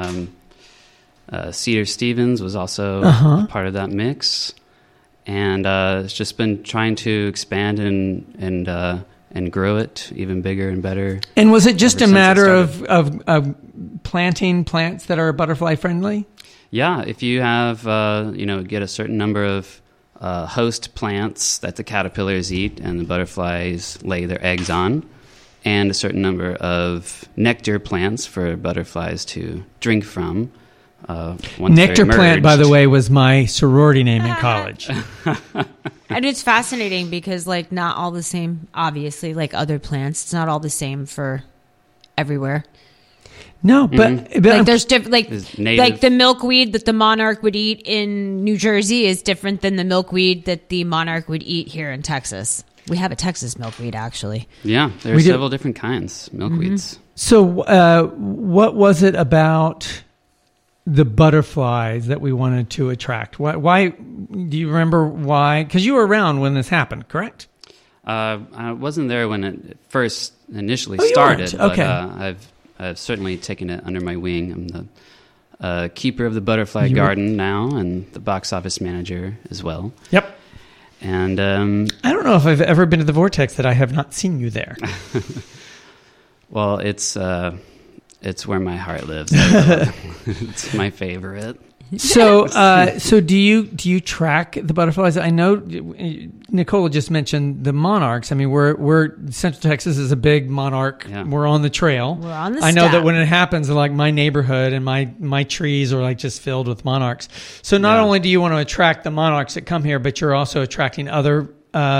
Speaker 5: Cedar Stevens was also part of that mix, and it's just been trying to expand and grow it even bigger and better.
Speaker 2: And was it just a matter of planting plants that are butterfly friendly?
Speaker 5: Yeah, if you have get a certain number of host plants that the caterpillars eat and the butterflies lay their eggs on, and a certain number of nectar plants for butterflies to drink from.
Speaker 2: Nectar plant, by the way, was my sorority name in college.
Speaker 3: And it's fascinating because, not all the same, obviously, like other plants. It's not all the same for everywhere.
Speaker 2: No, but
Speaker 3: there's different, like the milkweed that the monarch would eat in New Jersey is different than the milkweed that the monarch would eat here in Texas. We have a Texas milkweed, actually.
Speaker 5: Yeah, there are several different kinds, milkweeds.
Speaker 2: Mm-hmm. So what was it about the butterflies that we wanted to attract? Why do you remember why? Because you were around when this happened, correct?
Speaker 5: I wasn't there when it first initially started,
Speaker 2: okay.
Speaker 5: But I've certainly taken it under my wing. I'm the keeper of the butterfly garden now, and the box office manager as well.
Speaker 2: Yep.
Speaker 5: And
Speaker 2: I don't know if I've ever been to the Vortex that I have not seen you there.
Speaker 5: Well, it's where my heart lives. It's my favorite.
Speaker 2: So do you track the butterflies? I know Nicola just mentioned the monarchs. I mean, we're Central Texas is a big monarch. Yeah. We're on the trail.
Speaker 3: We're on the
Speaker 2: I know that when it happens, like my neighborhood and my trees are like just filled with monarchs. So not only do you want to attract the monarchs that come here, but you're also attracting other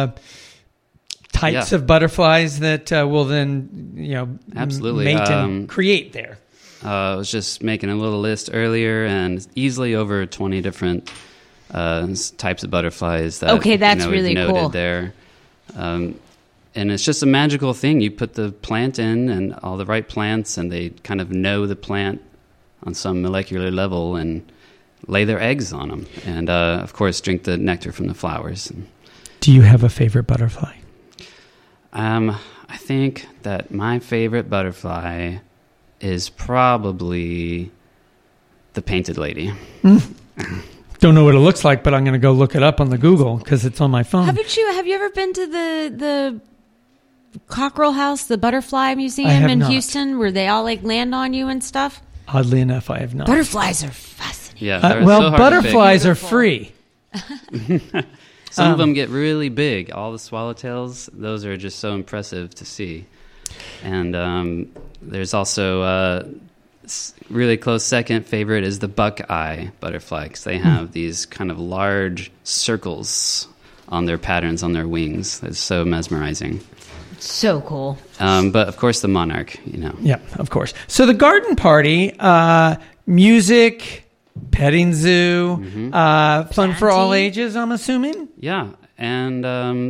Speaker 2: types of butterflies that will then
Speaker 5: absolutely
Speaker 2: mate and create there.
Speaker 5: I was just making a little list earlier, and easily over 20 different types of butterflies that
Speaker 3: that's really
Speaker 5: noted
Speaker 3: cool
Speaker 5: there. And it's just a magical thing. You put the plant in and all the right plants, and they kind of know the plant on some molecular level and lay their eggs on them. And, of course, drink the nectar from the flowers.
Speaker 2: Do you have a favorite butterfly?
Speaker 5: I think that my favorite butterfly is probably the painted lady.
Speaker 2: Don't know what it looks like, but I'm going to go look it up on the Google because it's on my phone.
Speaker 3: Have you ever been to the Cockerel House, the Butterfly Museum in Houston, where they all land on you and stuff?
Speaker 2: Oddly enough, I have not.
Speaker 3: Butterflies are fascinating.
Speaker 5: Yeah.
Speaker 2: Butterflies are free.
Speaker 5: Some of them get really big. All the swallowtails, those are just so impressive to see. And there's also really close second favorite is the buckeye butterfly, because they have these kind of large circles on their patterns on their wings. It's so mesmerizing.
Speaker 3: So cool.
Speaker 5: But of course the monarch,
Speaker 2: Yeah, of course. So the garden party, music, petting zoo, fun for all ages, I'm assuming?
Speaker 5: Yeah, and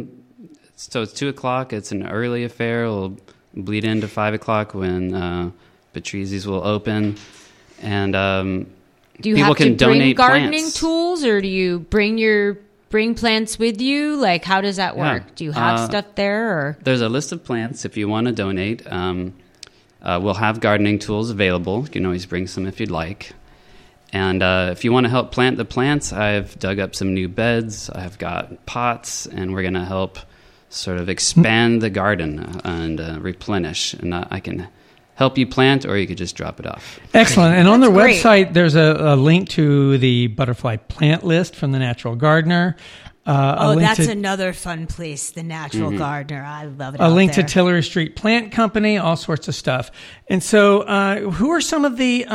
Speaker 5: so it's 2:00. It's an early affair. It'll bleed into 5:00 when Patrizzi's will open. And
Speaker 3: do you
Speaker 5: people
Speaker 3: have to
Speaker 5: can
Speaker 3: bring
Speaker 5: donate
Speaker 3: gardening
Speaker 5: plants.
Speaker 3: tools, or do you bring plants with you? Like, how does that work?
Speaker 5: Yeah.
Speaker 3: Do you have stuff there? Or
Speaker 5: There's a list of plants if you want to donate. We'll have gardening tools available. You can always bring some if you'd like. And if you want to help plant the plants, I've dug up some new beds. I've got pots, and we're going to help sort of expand the garden and replenish. And I can help you plant, or you could just drop it off.
Speaker 2: Excellent. And on their
Speaker 3: That's great.
Speaker 2: website, there's a link to the butterfly plant list from the Natural Gardener.
Speaker 3: that's another fun place, the Natural Gardener. I love it.
Speaker 2: A link to Tillery Street Plant Company, all sorts of stuff. And so, who are some of the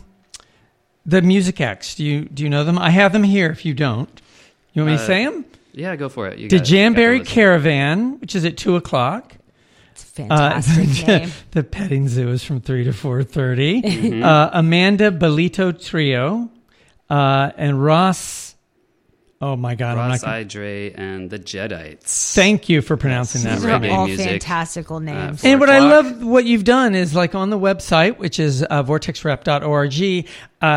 Speaker 2: music acts? Do you know them? I have them here. If you don't, you want me to say them?
Speaker 5: Yeah, go for it. You
Speaker 2: The
Speaker 5: got
Speaker 2: Jamberry
Speaker 5: the list.
Speaker 2: Caravan, which is at 2:00.
Speaker 3: It's a fantastic name.
Speaker 2: The petting zoo is from 3 to 4:30. Amanda Bolito Trio, and Ross. Oh my God!
Speaker 5: Ross Idre and the Jedites.
Speaker 2: Thank you for pronouncing that
Speaker 3: These
Speaker 2: right.
Speaker 5: reggae
Speaker 3: are all
Speaker 5: music.
Speaker 3: fantastical names.
Speaker 5: 4
Speaker 2: And what I
Speaker 5: o'clock.
Speaker 2: love, what you've done is, like, on the website, which is vortexrep.org,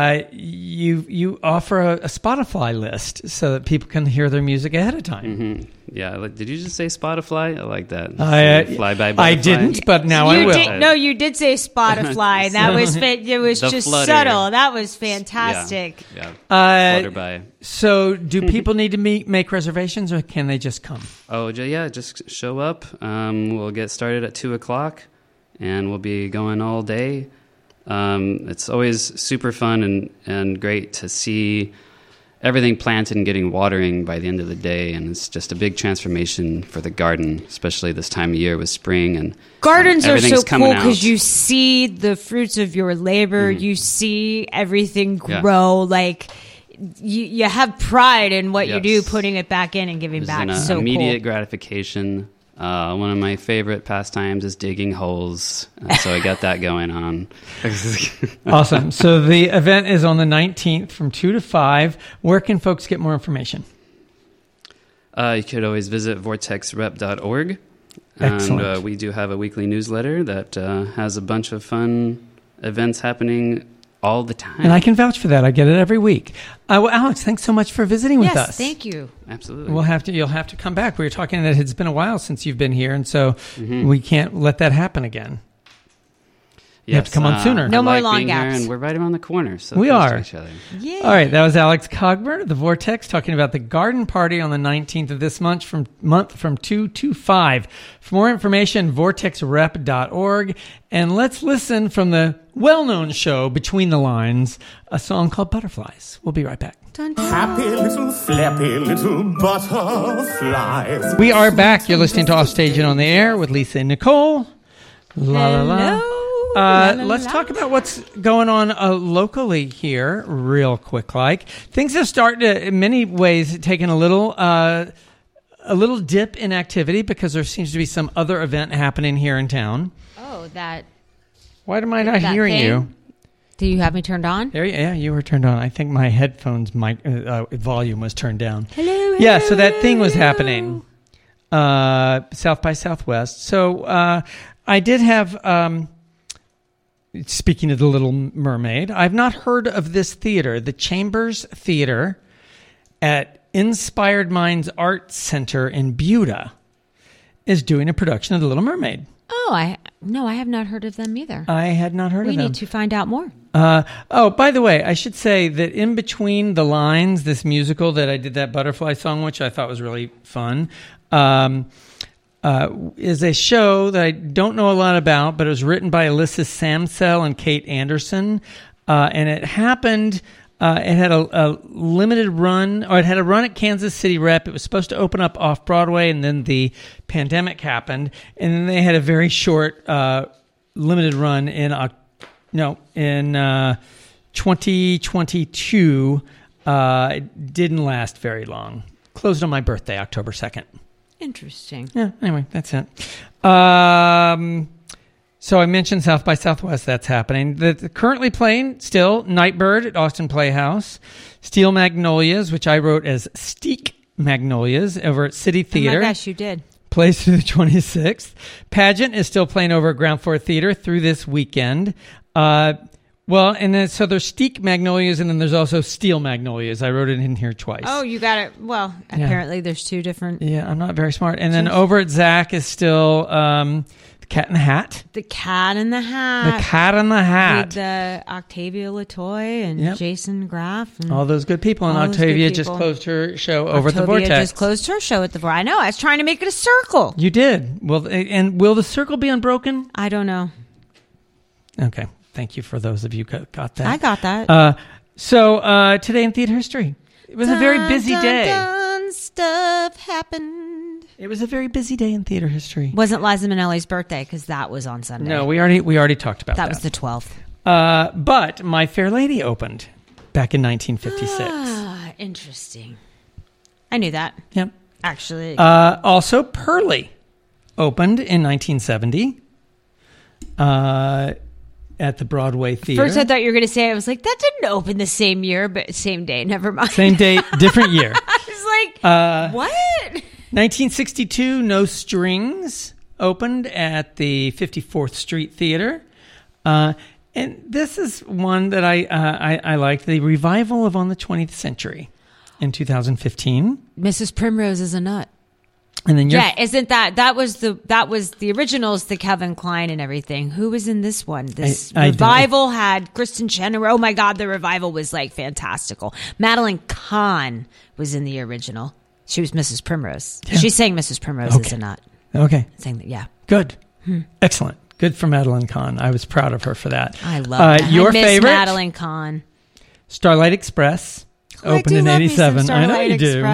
Speaker 2: you offer a Spotify list so that people can hear their music ahead of time.
Speaker 5: Yeah, did you just say Spotify? I like that. Fly by
Speaker 2: I
Speaker 5: butterfly.
Speaker 2: didn't, but now I will.
Speaker 3: You did say Spotify. That was it was
Speaker 5: The
Speaker 3: just
Speaker 5: flutter.
Speaker 3: subtle. That was fantastic.
Speaker 5: Yeah.
Speaker 2: Uh,
Speaker 5: Flutter by.
Speaker 2: so, do people need to make reservations, or can they just come?
Speaker 5: Oh, yeah, just show up. We'll get started at 2:00, and we'll be going all day. It's always super fun and great to see everything planted and getting watering by the end of the day, and it's just a big transformation for the garden, especially this time of year with spring. And
Speaker 3: Gardens are
Speaker 5: everything's
Speaker 3: so
Speaker 5: coming
Speaker 3: cool because
Speaker 5: out.
Speaker 3: you see the fruits of your labor. You see everything grow. Like, you have pride in what you do,
Speaker 5: Yes.
Speaker 3: putting it back in and giving
Speaker 5: It's
Speaker 3: back.
Speaker 5: an
Speaker 3: So
Speaker 5: immediate
Speaker 3: cool.
Speaker 5: gratification. One of my favorite pastimes is digging holes, so I got that going on.
Speaker 2: Awesome. So the event is on the 19th from 2 to 5. Where can folks get more information?
Speaker 5: You could always visit vortexrep.org.
Speaker 2: Excellent.
Speaker 5: And we do have a weekly newsletter that has a bunch of fun events happening all the time.
Speaker 2: And I can vouch for that. I get it every week. Well, Alex, thanks so much for visiting with
Speaker 3: Yes,
Speaker 2: us.
Speaker 3: thank you.
Speaker 5: Absolutely.
Speaker 2: You'll have to come back. We were talking that it's been a while since you've been here, and so we can't let that happen again. You have to come on sooner.
Speaker 3: No
Speaker 5: I
Speaker 3: more
Speaker 5: like
Speaker 3: long
Speaker 5: being here,
Speaker 3: gaps.
Speaker 5: and we're right around the corner, so
Speaker 2: We
Speaker 5: close to
Speaker 2: are.
Speaker 5: each other.
Speaker 3: Yeah.
Speaker 2: All right, that was Alex Cogburn of the Vortex talking about the garden party on the 19th of this month from 2 to 5. For more information, vortexrep.org. And let's listen from the well-known show Between the Lines, a song called Butterflies. We'll be right back.
Speaker 7: Happy little flappy little butterflies.
Speaker 2: We are back. You're listening to Offstage and on the Air with Lisa and Nicole. La la la.
Speaker 3: Hello. La, la,
Speaker 2: Let's
Speaker 3: la.
Speaker 2: talk about what's going on locally here, real quick. Like things have started to, in many ways, taken a little dip in activity because there seems to be some other event happening here in town.
Speaker 3: Oh, that.
Speaker 2: Why am I not
Speaker 3: that
Speaker 2: hearing
Speaker 3: thing?
Speaker 2: you?
Speaker 3: Do you have me turned on?
Speaker 2: There, yeah, you were turned on. I think my headphones volume was turned down.
Speaker 3: Hello.
Speaker 2: Yeah, so that thing was happening, South by Southwest. So I did have. Speaking of the Little Mermaid, I've not heard of this theater, the Chambers Theater at Inspired Minds Art Center in Buda, is doing a production of The Little Mermaid.
Speaker 3: Oh, I have not heard of them either.
Speaker 2: I had not heard
Speaker 3: We
Speaker 2: of them.
Speaker 3: need to find out more.
Speaker 2: By the way, I should say that In Between the Lines, this musical that I did that butterfly song, which I thought was really fun, is a show that I don't know a lot about, but it was written by Alyssa Samsel and Kate Anderson. And it happened It had a limited run, or it had a run at Kansas City Rep. It was supposed to open up off Broadway, and then the pandemic happened, and then they had a very short limited run in 2022. It didn't last very long. Closed on my birthday, October 2nd.
Speaker 3: Interesting.
Speaker 2: Yeah. Anyway, that's it. So I mentioned South by Southwest. That's happening. The currently playing still Nightbird at Austin Playhouse, Steel Magnolias, which I wrote as Steak Magnolias, over at City Theater.
Speaker 3: Oh my gosh, you did.
Speaker 2: Plays through the 26th. Pageant is still playing over at Ground Floor Theater through this weekend. Well, and then so there's Steak Magnolias, and then there's also Steel Magnolias. I wrote it in here twice.
Speaker 3: Oh, you got it. Well, apparently there's two different.
Speaker 2: Yeah, I'm not very smart. And then over at Zach is still The Cat in the Hat.
Speaker 3: The Cat in the Hat.
Speaker 2: The Cat in the Hat.
Speaker 3: With Octavia Latoy and Jason Graff. And
Speaker 2: all those good people. And Octavia just closed her show over at the Vortex.
Speaker 3: Octavia just closed her show at the Vortex. I know. I was trying to make it a circle.
Speaker 2: You did. Well, and will the circle be unbroken?
Speaker 3: I don't know.
Speaker 2: Okay. Thank you for those of you who got that.
Speaker 3: I got that.
Speaker 2: So today in theater history, it was a very busy day.
Speaker 3: Stuff happened.
Speaker 2: It was a very busy day in theater history.
Speaker 3: Wasn't Liza Minnelli's birthday because that was on Sunday.
Speaker 2: No, we already talked about that.
Speaker 3: That was the 12th.
Speaker 2: But My Fair Lady opened back in 1956.
Speaker 3: Ah, interesting. I knew that.
Speaker 2: Yep.
Speaker 3: Actually.
Speaker 2: Also, Pearly opened in 1970. At the Broadway Theater.
Speaker 3: First, I thought you were going to say, I was like, that didn't open the same year, but same day. Never mind.
Speaker 2: Same date, different year.
Speaker 3: I was like, what?
Speaker 2: 1962, No Strings opened at the 54th Street Theater. And this is one that I liked, the revival of On the 20th Century in 2015.
Speaker 3: Mrs. Primrose is a nut.
Speaker 2: And then
Speaker 3: isn't that was the originals, the Kevin Kline and everything. Who was in this one? This revival had Kristen Chenoweth. Oh my God, the revival was like fantastical. Madeline Kahn was in the original. She was Mrs. Primrose. Yeah. She's saying Mrs. Primrose is a nut.
Speaker 2: Okay.
Speaker 3: Saying that, yeah.
Speaker 2: Good. Excellent. Good for Madeline Kahn. I was proud of her for that.
Speaker 3: I love that.
Speaker 2: Your favorite?
Speaker 3: Madeline Kahn.
Speaker 2: Starlight Express opened in 87. I know you do.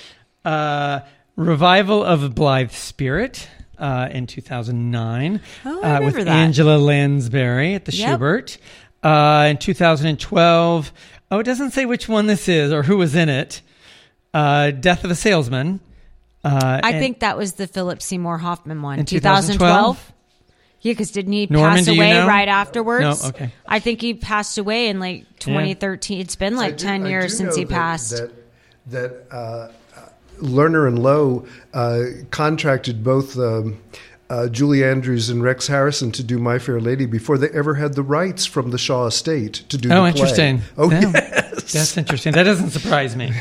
Speaker 2: Revival of Blithe Spirit in 2009 with
Speaker 3: that.
Speaker 2: Angela Lansbury at the Schubert. In 2012, it doesn't say which one this is or who was in it. Death of a Salesman.
Speaker 3: I think that was the Philip Seymour Hoffman one.
Speaker 2: In 2012?
Speaker 3: Yeah, because didn't he
Speaker 2: Norman,
Speaker 3: pass away right afterwards?
Speaker 2: No, okay.
Speaker 3: I think he passed away in like 2013. Yeah. It's been like 10 years since he passed.
Speaker 8: That Lerner and Lowe contracted both Julie Andrews and Rex Harrison to do My Fair Lady before they ever had the rights from the Shaw estate to do the play.
Speaker 2: Interesting.
Speaker 8: Oh,
Speaker 2: yeah.
Speaker 8: yes.
Speaker 2: That's interesting. That doesn't surprise me.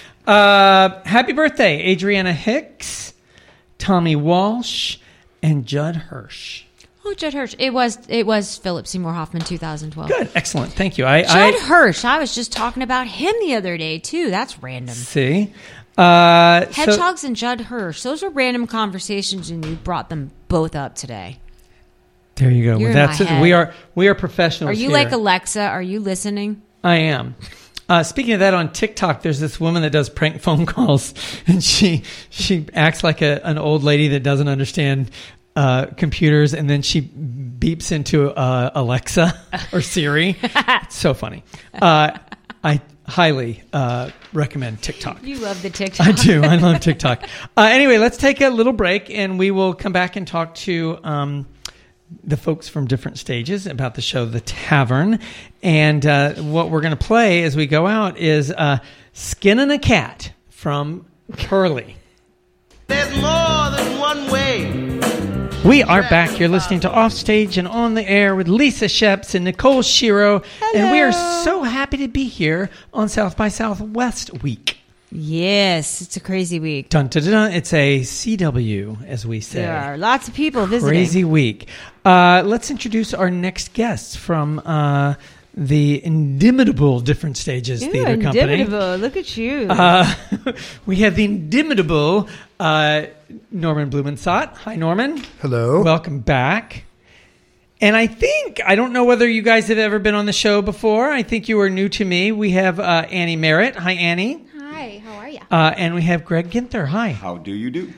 Speaker 2: Happy birthday, Adriana Hicks, Tommy Walsh, and Judd Hirsch.
Speaker 3: Oh, Judd Hirsch. It was Philip Seymour Hoffman 2012.
Speaker 2: Good. Excellent. Thank you.
Speaker 3: Judd Hirsch. I was just talking about him the other day, too. That's random.
Speaker 2: See?
Speaker 3: Hedgehogs and Judd Hirsch. Those are random conversations, and you brought them both up today.
Speaker 2: There you go.
Speaker 3: You're
Speaker 2: That's
Speaker 3: in my
Speaker 2: it.
Speaker 3: head.
Speaker 2: We are professionals.
Speaker 3: Are you
Speaker 2: here.
Speaker 3: like Alexa? Are you listening?
Speaker 2: I am. Speaking of that, on TikTok, there's this woman that does prank phone calls, and she acts like an old lady that doesn't understand computers, and then she beeps into Alexa or Siri. It's so funny. I highly recommend TikTok.
Speaker 3: You love the TikTok.
Speaker 2: I do. I love TikTok. Anyway, let's take a little break, and we will come back and talk to the folks from different stages about the show The Tavern. And what we're going to play as we go out is Skinnin' a Cat from Pearly.
Speaker 9: There's more than one way.
Speaker 2: We are back. You're listening to Offstage and On the Air with Lisa Sheps and Nicole Shiro.
Speaker 3: Hello.
Speaker 2: And we are so happy to be here on South by Southwest Week.
Speaker 3: Yes, it's a crazy week.
Speaker 2: Dun, dun, dun, dun. It's a CW, as we say.
Speaker 3: There are lots of people visiting.
Speaker 2: Crazy week. Let's introduce our next guests from the Inimitable Different Stages Theater Company.
Speaker 3: Inimitable. Look at you.
Speaker 2: We have the Inimitable Norman Blumensaat. Hi, Norman.
Speaker 8: Hello.
Speaker 2: Welcome back. And I don't know whether you guys have ever been on the show before. I think you are new to me. We have Annie Merritt. Hi, Annie.
Speaker 10: Hi, how are you?
Speaker 2: And we have Greg Ginther. Hi.
Speaker 11: How do you do?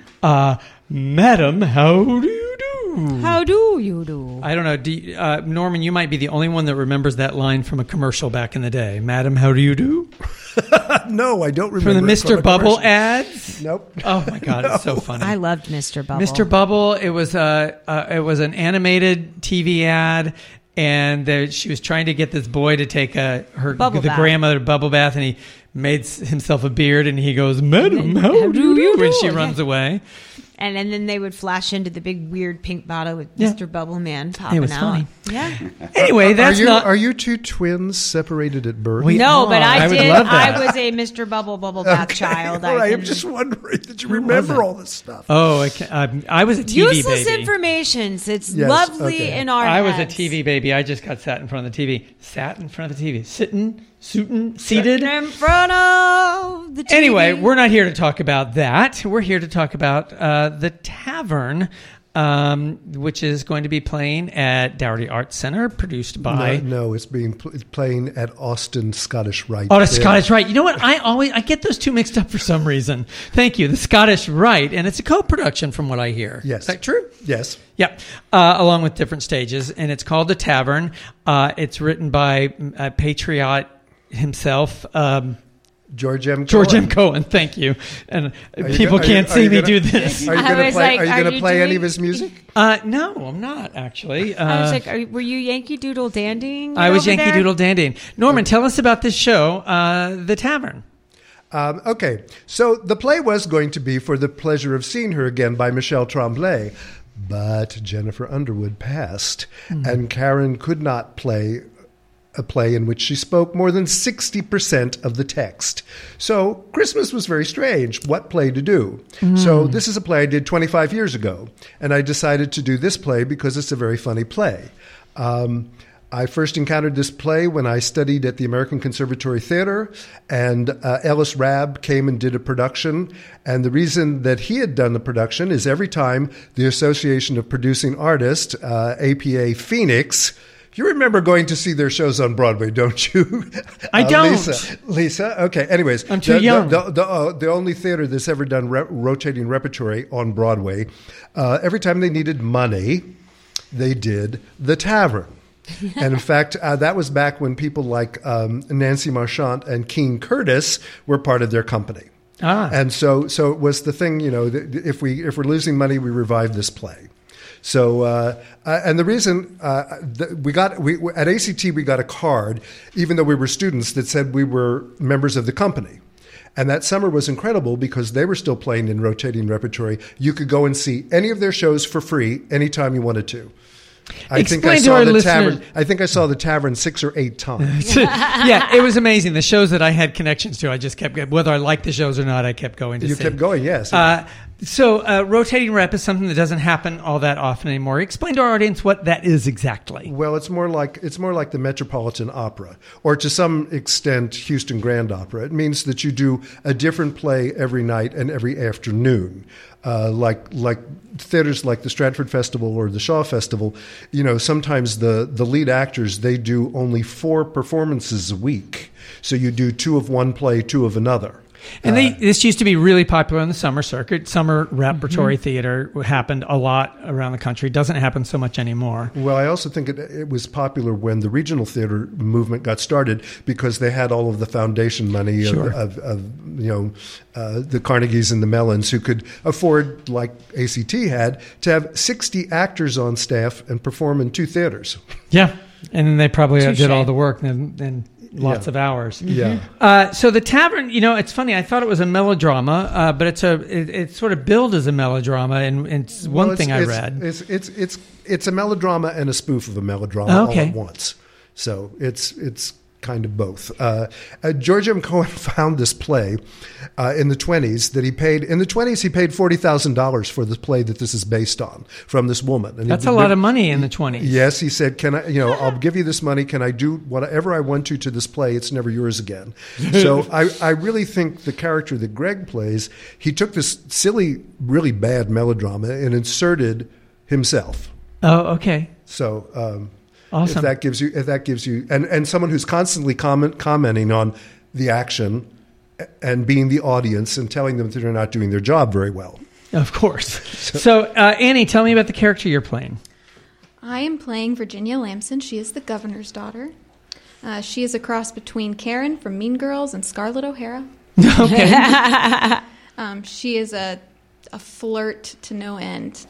Speaker 2: Madam, how do you do?
Speaker 3: How do you do?
Speaker 2: I don't know. Norman, you might be the only one that remembers that line from a commercial back in the day. Madam, how do you do?
Speaker 8: No, I don't remember.
Speaker 2: From the Mr. Bubble ads?
Speaker 8: Nope.
Speaker 2: Oh my God, it's so funny.
Speaker 3: I loved Mr. Bubble.
Speaker 2: Mr. Bubble. It was an animated TV ad, and she was trying to get this boy to take the grandmother bubble bath, and he made himself a beard, and he goes, "Madam, how do you do?" When she runs away.
Speaker 3: And then they would flash into the big weird pink bottle with Mr. Bubble Man popping out.
Speaker 2: It was funny.
Speaker 3: Yeah.
Speaker 2: Anyway,
Speaker 8: Are you two twins separated at birth?
Speaker 3: No, but I
Speaker 2: would
Speaker 3: did.
Speaker 2: love that.
Speaker 3: I was a Mr. Bubble bath child.
Speaker 8: All right, I'm just wondering that you remember all this stuff.
Speaker 2: Oh, I was a TV
Speaker 3: Useless
Speaker 2: baby.
Speaker 3: information. It's lovely in our
Speaker 2: I was
Speaker 3: heads.
Speaker 2: a TV baby. I just got sat in front of the TV. Sat in front of the TV. Seated
Speaker 3: in front of the TV.
Speaker 2: Anyway, we're not here to talk about that. We're here to talk about the Tavern, which is going to be playing at Dougherty Arts Center, produced by...
Speaker 8: No, it's playing at Austin Scottish Rite.
Speaker 2: Oh, the Scottish Rite. You know what? I get those two mixed up for some reason. Thank you. The Scottish Rite, and it's a co-production from what I hear.
Speaker 8: Yes.
Speaker 2: Is that true?
Speaker 8: Yes.
Speaker 2: Yeah, along with different stages, and it's called The Tavern. It's written by Patriot himself,
Speaker 8: George M.
Speaker 2: Cohen. Thank you. And people can't see me do this.
Speaker 8: Are you going to play any of his music?
Speaker 2: No, I'm not actually.
Speaker 3: I was like, were you Yankee Doodle Dandying?
Speaker 2: I was Yankee Doodle Dandying. Norman, tell us about this show, The Tavern.
Speaker 8: Okay, so the play was going to be For the Pleasure of Seeing Her Again by Michel Tremblay, but Jennifer Underwood passed, and Karen could not play a play in which she spoke more than 60% of the text. So Christmas was very strange. What play to do? So this is a play I did 25 years ago, and I decided to do this play because it's a very funny play. I first encountered this play when I studied at the American Conservatory Theater, and Ellis Rabb came and did a production. And the reason that he had done the production is every time the Association of Producing Artists, APA Phoenix, you remember going to see their shows on Broadway, don't you?
Speaker 2: I don't.
Speaker 8: Lisa? Okay, anyways.
Speaker 2: I'm too young.
Speaker 8: The only theater that's ever done rotating repertory on Broadway, every time they needed money, they did The Tavern. And in fact, that was back when people like Nancy Marchant and Keene Curtis were part of their company. And so it was the thing, if we're losing money, we revive this play. So, and the reason at ACT we got a card, even though we were students, that said we were members of the company. And that summer was incredible because they were still playing in rotating repertory. You could go and see any of their shows for free anytime you wanted to. I think I saw The Tavern 6 or 8 times.
Speaker 2: Yeah, it was amazing. The shows that I had connections to, I just kept, whether I liked the shows or not, I kept going to see.
Speaker 8: You kept going, yes.
Speaker 2: So rotating rep is something that doesn't happen all that often anymore. Explain to our audience what that is exactly.
Speaker 8: Well, it's more like the Metropolitan Opera, or to some extent Houston Grand Opera. It means that you do a different play every night and every afternoon. Like theaters like the Stratford Festival or the Shaw Festival, sometimes the lead actors, they do only 4 performances a week. So you do 2 of one play, 2 of another.
Speaker 2: And this used to be really popular in the summer circuit. Summer repertory theater happened a lot around the country. It doesn't happen so much anymore.
Speaker 8: Well, I also think it was popular when the regional theater movement got started because they had all of the foundation money of the Carnegies and the Mellons who could afford, like ACT had, to have 60 actors on staff and perform in 2 theaters. Yeah.
Speaker 2: And then they probably did all the work and lots of hours.
Speaker 8: Yeah.
Speaker 2: So The Tavern, it's funny. I thought it was a melodrama, but it's sort of billed as a melodrama. And it's one thing I read.
Speaker 8: It's a melodrama and a spoof of a melodrama all at once. So it's kind of both. George M. Cohen found this play in the 20s that he paid. In the 20s, he paid $40,000 for the play that this is based on from this woman. And
Speaker 2: that's a lot of money in the 20s.
Speaker 8: Yes, he said, "Can I? I'll give you this money. Can I do whatever I want to this play? It's never yours again." So I really think the character that Greg plays, he took this silly, really bad melodrama and inserted himself.
Speaker 2: Oh, okay.
Speaker 8: So
Speaker 2: awesome.
Speaker 8: if that gives you, and someone who's constantly commenting on the action and being the audience and telling them that they're not doing their job very well.
Speaker 2: Of course. So Annie, tell me about the character you're playing.
Speaker 10: I am playing Virginia Lamson. She is the governor's daughter. She is a cross between Karen from Mean Girls and Scarlett O'Hara.
Speaker 2: Okay.
Speaker 10: She is a flirt to no end.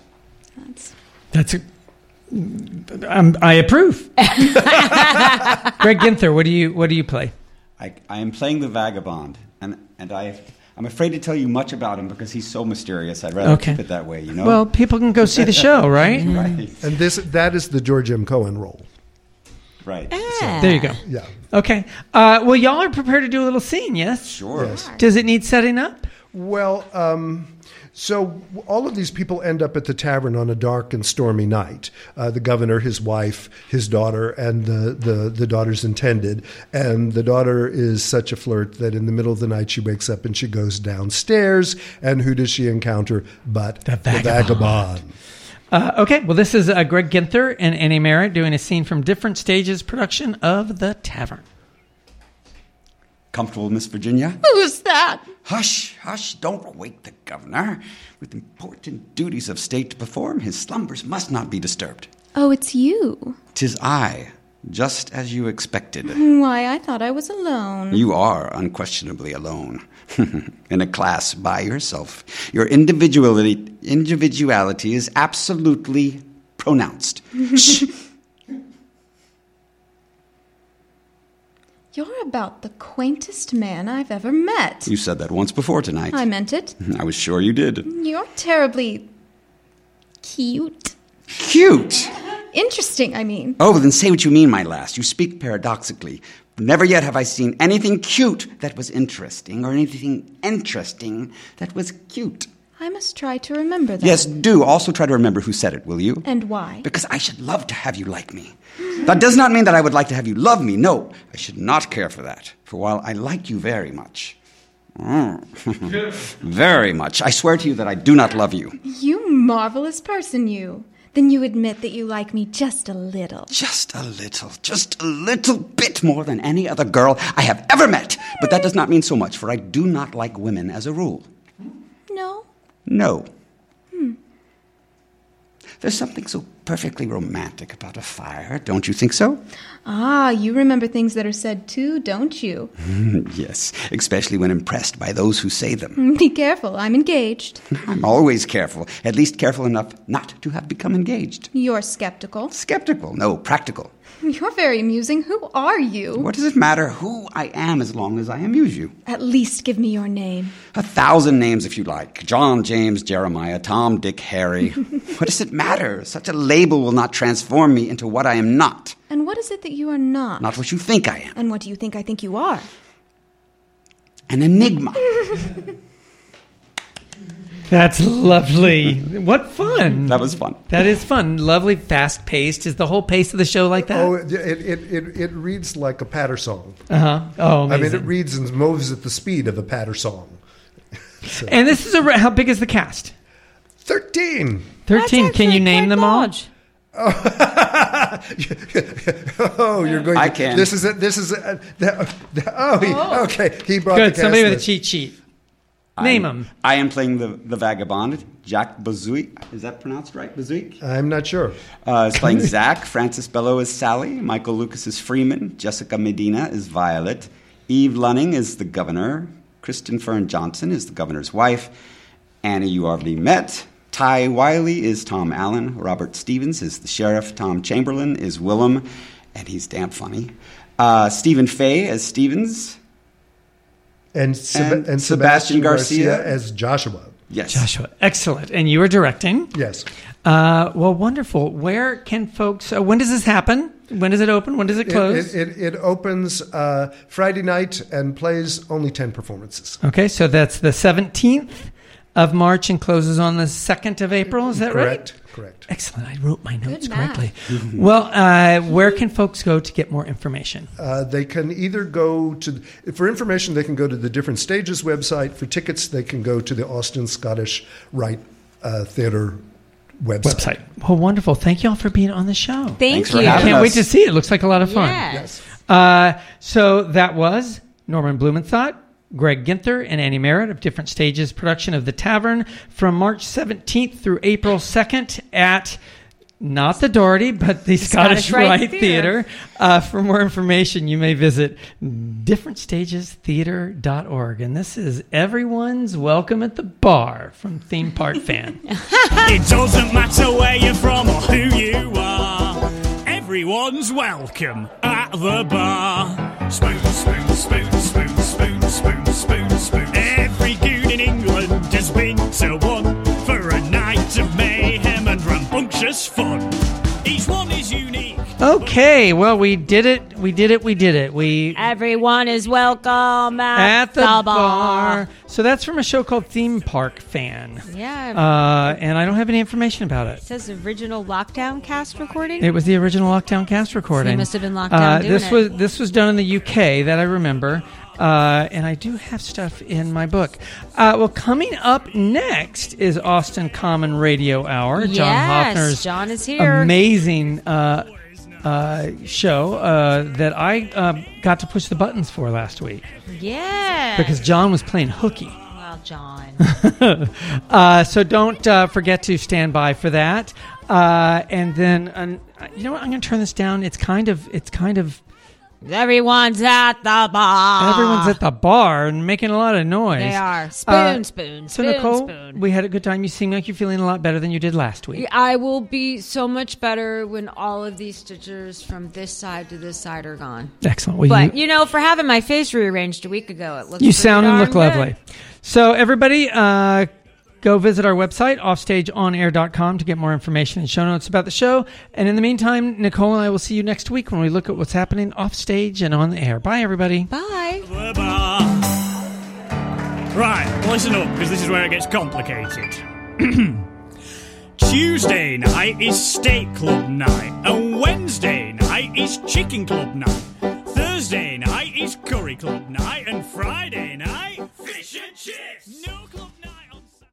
Speaker 2: I approve. Greg Ginther, what do you play?
Speaker 11: I am playing the vagabond, and I'm afraid to tell you much about him because he's so mysterious. I'd rather keep it that way, you know.
Speaker 2: Well, people can go see the show, right?
Speaker 11: Right.
Speaker 8: And that is the George M. Cohan role.
Speaker 11: Right.
Speaker 2: So, there you go.
Speaker 8: Yeah.
Speaker 2: Okay. Well, y'all are prepared to do a little scene, yes?
Speaker 11: Sure.
Speaker 8: Yes.
Speaker 2: Does it need setting up?
Speaker 8: Well, so all of these people end up at the tavern on a dark and stormy night. The governor, his wife, his daughter, and the daughter's intended. And the daughter is such a flirt that in the middle of the night she wakes up and she goes downstairs. And who does she encounter but the vagabond?
Speaker 2: Okay, well, this is Greg Ginther and Annie Merritt doing a scene from Different Stages production of The Tavern.
Speaker 11: Comfortable, Miss Virginia?
Speaker 10: Who's that?
Speaker 11: Hush, hush, don't wake the governor. With important duties of state to perform, his slumbers must not be disturbed.
Speaker 10: Oh, it's you.
Speaker 11: 'Tis I, just as you expected.
Speaker 10: Why, I thought I was alone.
Speaker 11: You are unquestionably alone. In a class by yourself. Your individuality is absolutely pronounced. Shh.
Speaker 10: You're about the quaintest man I've ever met.
Speaker 11: You said that once before tonight.
Speaker 10: I meant it.
Speaker 11: I was sure you did.
Speaker 10: You're terribly cute.
Speaker 11: Cute?
Speaker 10: Interesting, I mean.
Speaker 11: Oh, then say what you mean, my lass. You speak paradoxically. Never yet have I seen anything cute that was interesting, or anything interesting that was cute.
Speaker 10: I must try to remember that.
Speaker 11: Yes, do. Also try to remember who said it, will you?
Speaker 10: And why?
Speaker 11: Because I should love to have you like me. That does not mean that I would like to have you love me. No, I should not care for that. For while I like you very much, very much, I swear to you that I do not love you.
Speaker 10: You marvelous person, you. Then you admit that you like me just a little.
Speaker 11: Just a little bit more than any other girl I have ever met. But that does not mean so much, for I do not like women as a rule.
Speaker 10: No?
Speaker 11: No. There's something so perfectly romantic about a fire, don't you think so?
Speaker 10: Ah, you remember things that are said too, don't you?
Speaker 11: Yes, especially when impressed by those who say them.
Speaker 10: Be careful, I'm engaged.
Speaker 11: I'm always careful, at least careful enough not to have become engaged.
Speaker 10: You're skeptical.
Speaker 11: Skeptical? No, practical.
Speaker 10: You're very amusing. Who are you?
Speaker 11: What does it matter who I am as long as I amuse you?
Speaker 10: At least give me your name.
Speaker 11: 1,000 names if you like. John, James, Jeremiah, Tom, Dick, Harry. What does it matter? Such a label will not transform me into what I am not.
Speaker 10: And what is it that you are not?
Speaker 11: Not what you think I am.
Speaker 10: And what do you think I think you are?
Speaker 11: An enigma.
Speaker 2: That's lovely. What fun.
Speaker 11: That was fun.
Speaker 2: That is fun. Lovely, fast-paced. Is the whole pace of the show like that?
Speaker 8: Oh, it reads like a patter song.
Speaker 2: Uh-huh. Oh, amazing.
Speaker 8: I mean, it reads and moves at the speed of a patter song.
Speaker 2: So. And this is how big is the cast?
Speaker 8: 13.
Speaker 2: 13. Can you name them
Speaker 3: large.
Speaker 2: all?
Speaker 8: Oh, you're going.
Speaker 11: I can.
Speaker 8: This is it. This is it. Okay. He brought
Speaker 2: Good.
Speaker 8: the cast
Speaker 2: Somebody with a
Speaker 8: list.
Speaker 2: cheat sheet. Name them.
Speaker 11: I am playing the vagabond, Jack Bazuik. Is that pronounced right? Bazuik?
Speaker 8: I'm not sure.
Speaker 11: Is playing Zach. Francis Bello is Sally. Michael Lucas is Freeman. Jessica Medina is Violet. Eve Lunning is the governor. Kristen Fern Johnson is the governor's wife. Annie you already met. Ty Wiley is Tom Allen. Robert Stevens is the sheriff. Tom Chamberlain is Willem, and he's damn funny. Stephen Fay as Stevens.
Speaker 8: And Sebastian Garcia as Joshua.
Speaker 11: Yes.
Speaker 2: Joshua. Excellent. And you are directing?
Speaker 8: Yes.
Speaker 2: Well, wonderful. Where can folks... when does this happen? When does it open? When does it close?
Speaker 8: It opens Friday night and plays only 10 performances.
Speaker 2: Okay, so that's the 17th of March and closes on the 2nd of April. Is that right?
Speaker 8: Correct.
Speaker 2: Excellent. I wrote my notes
Speaker 10: Good math.
Speaker 2: correctly. Well, where can folks go to get more information?
Speaker 8: They can either go to, for information, they can go to the Different Stages website. For tickets, they can go to the Austin Scottish Rite Theatre website.
Speaker 2: Well, wonderful. Thank you all for being on the show.
Speaker 3: Thanks
Speaker 11: for
Speaker 3: you.
Speaker 11: having
Speaker 2: Can't
Speaker 11: us.
Speaker 2: wait to see it. It looks like a lot of fun.
Speaker 3: Yes.
Speaker 2: So that was Norman Blumenthal, Greg Ginther, and Annie Merritt of Different Stages production of The Tavern from March 17th through April 2nd at not the Doherty, but the Scottish Rite Theatre. For more information, you may visit differentstagestheater.org. And this is Everyone's Welcome at the Bar from Theme Park Fan.
Speaker 12: It doesn't matter where you're from or who you are. Everyone's welcome at the bar. Spoon, spoon, spoon, spoon, spoon, spoon, spoon, spoon. Every goon in England has been to one for a night of mayhem and rambunctious fun. Each one is unique.
Speaker 2: Okay, well, we did it.
Speaker 3: Everyone is welcome
Speaker 2: at the bar. So that's from a show called Theme Park Fan.
Speaker 3: Yeah.
Speaker 2: And I don't have any information about it.
Speaker 3: It says original Lockdown cast recording.
Speaker 2: It was the original Lockdown cast recording.
Speaker 3: So they must have been locked down doing
Speaker 2: This was done in the UK, that I remember. And I do have stuff in my book. Well, coming up next is Austin Common Radio Hour.
Speaker 3: Yes,
Speaker 2: John Hoffner's
Speaker 3: John is here.
Speaker 2: Amazing show that I got to push the buttons for last week.
Speaker 3: Yeah.
Speaker 2: Because John was playing hooky.
Speaker 3: Well, John.
Speaker 2: So don't forget to stand by for that. And then, you know what? I'm going to turn this down. It's kind of.
Speaker 3: Everyone's at the bar.
Speaker 2: Everyone's at the bar and making a lot of noise.
Speaker 3: They are. Spoon.
Speaker 2: So, Nicole, we had a good time. You seem like you're feeling a lot better than you did last week.
Speaker 3: I will be so much better when all of these stitches from this side to this side are gone.
Speaker 2: Excellent. Well,
Speaker 3: but, for having my face rearranged a week ago, it looks
Speaker 2: you sound and look
Speaker 3: good.
Speaker 2: lovely. So, everybody, go visit our website, offstageonair.com, to get more information and show notes about the show. And in the meantime, Nicole and I will see you next week when we look at what's happening off stage and on the air. Bye, everybody.
Speaker 3: Bye.
Speaker 12: Right, listen up, because this is where it gets complicated. Tuesday night is steak club night, and Wednesday night is chicken club night. Thursday night is curry club night, and Friday night, fish and chips. No club.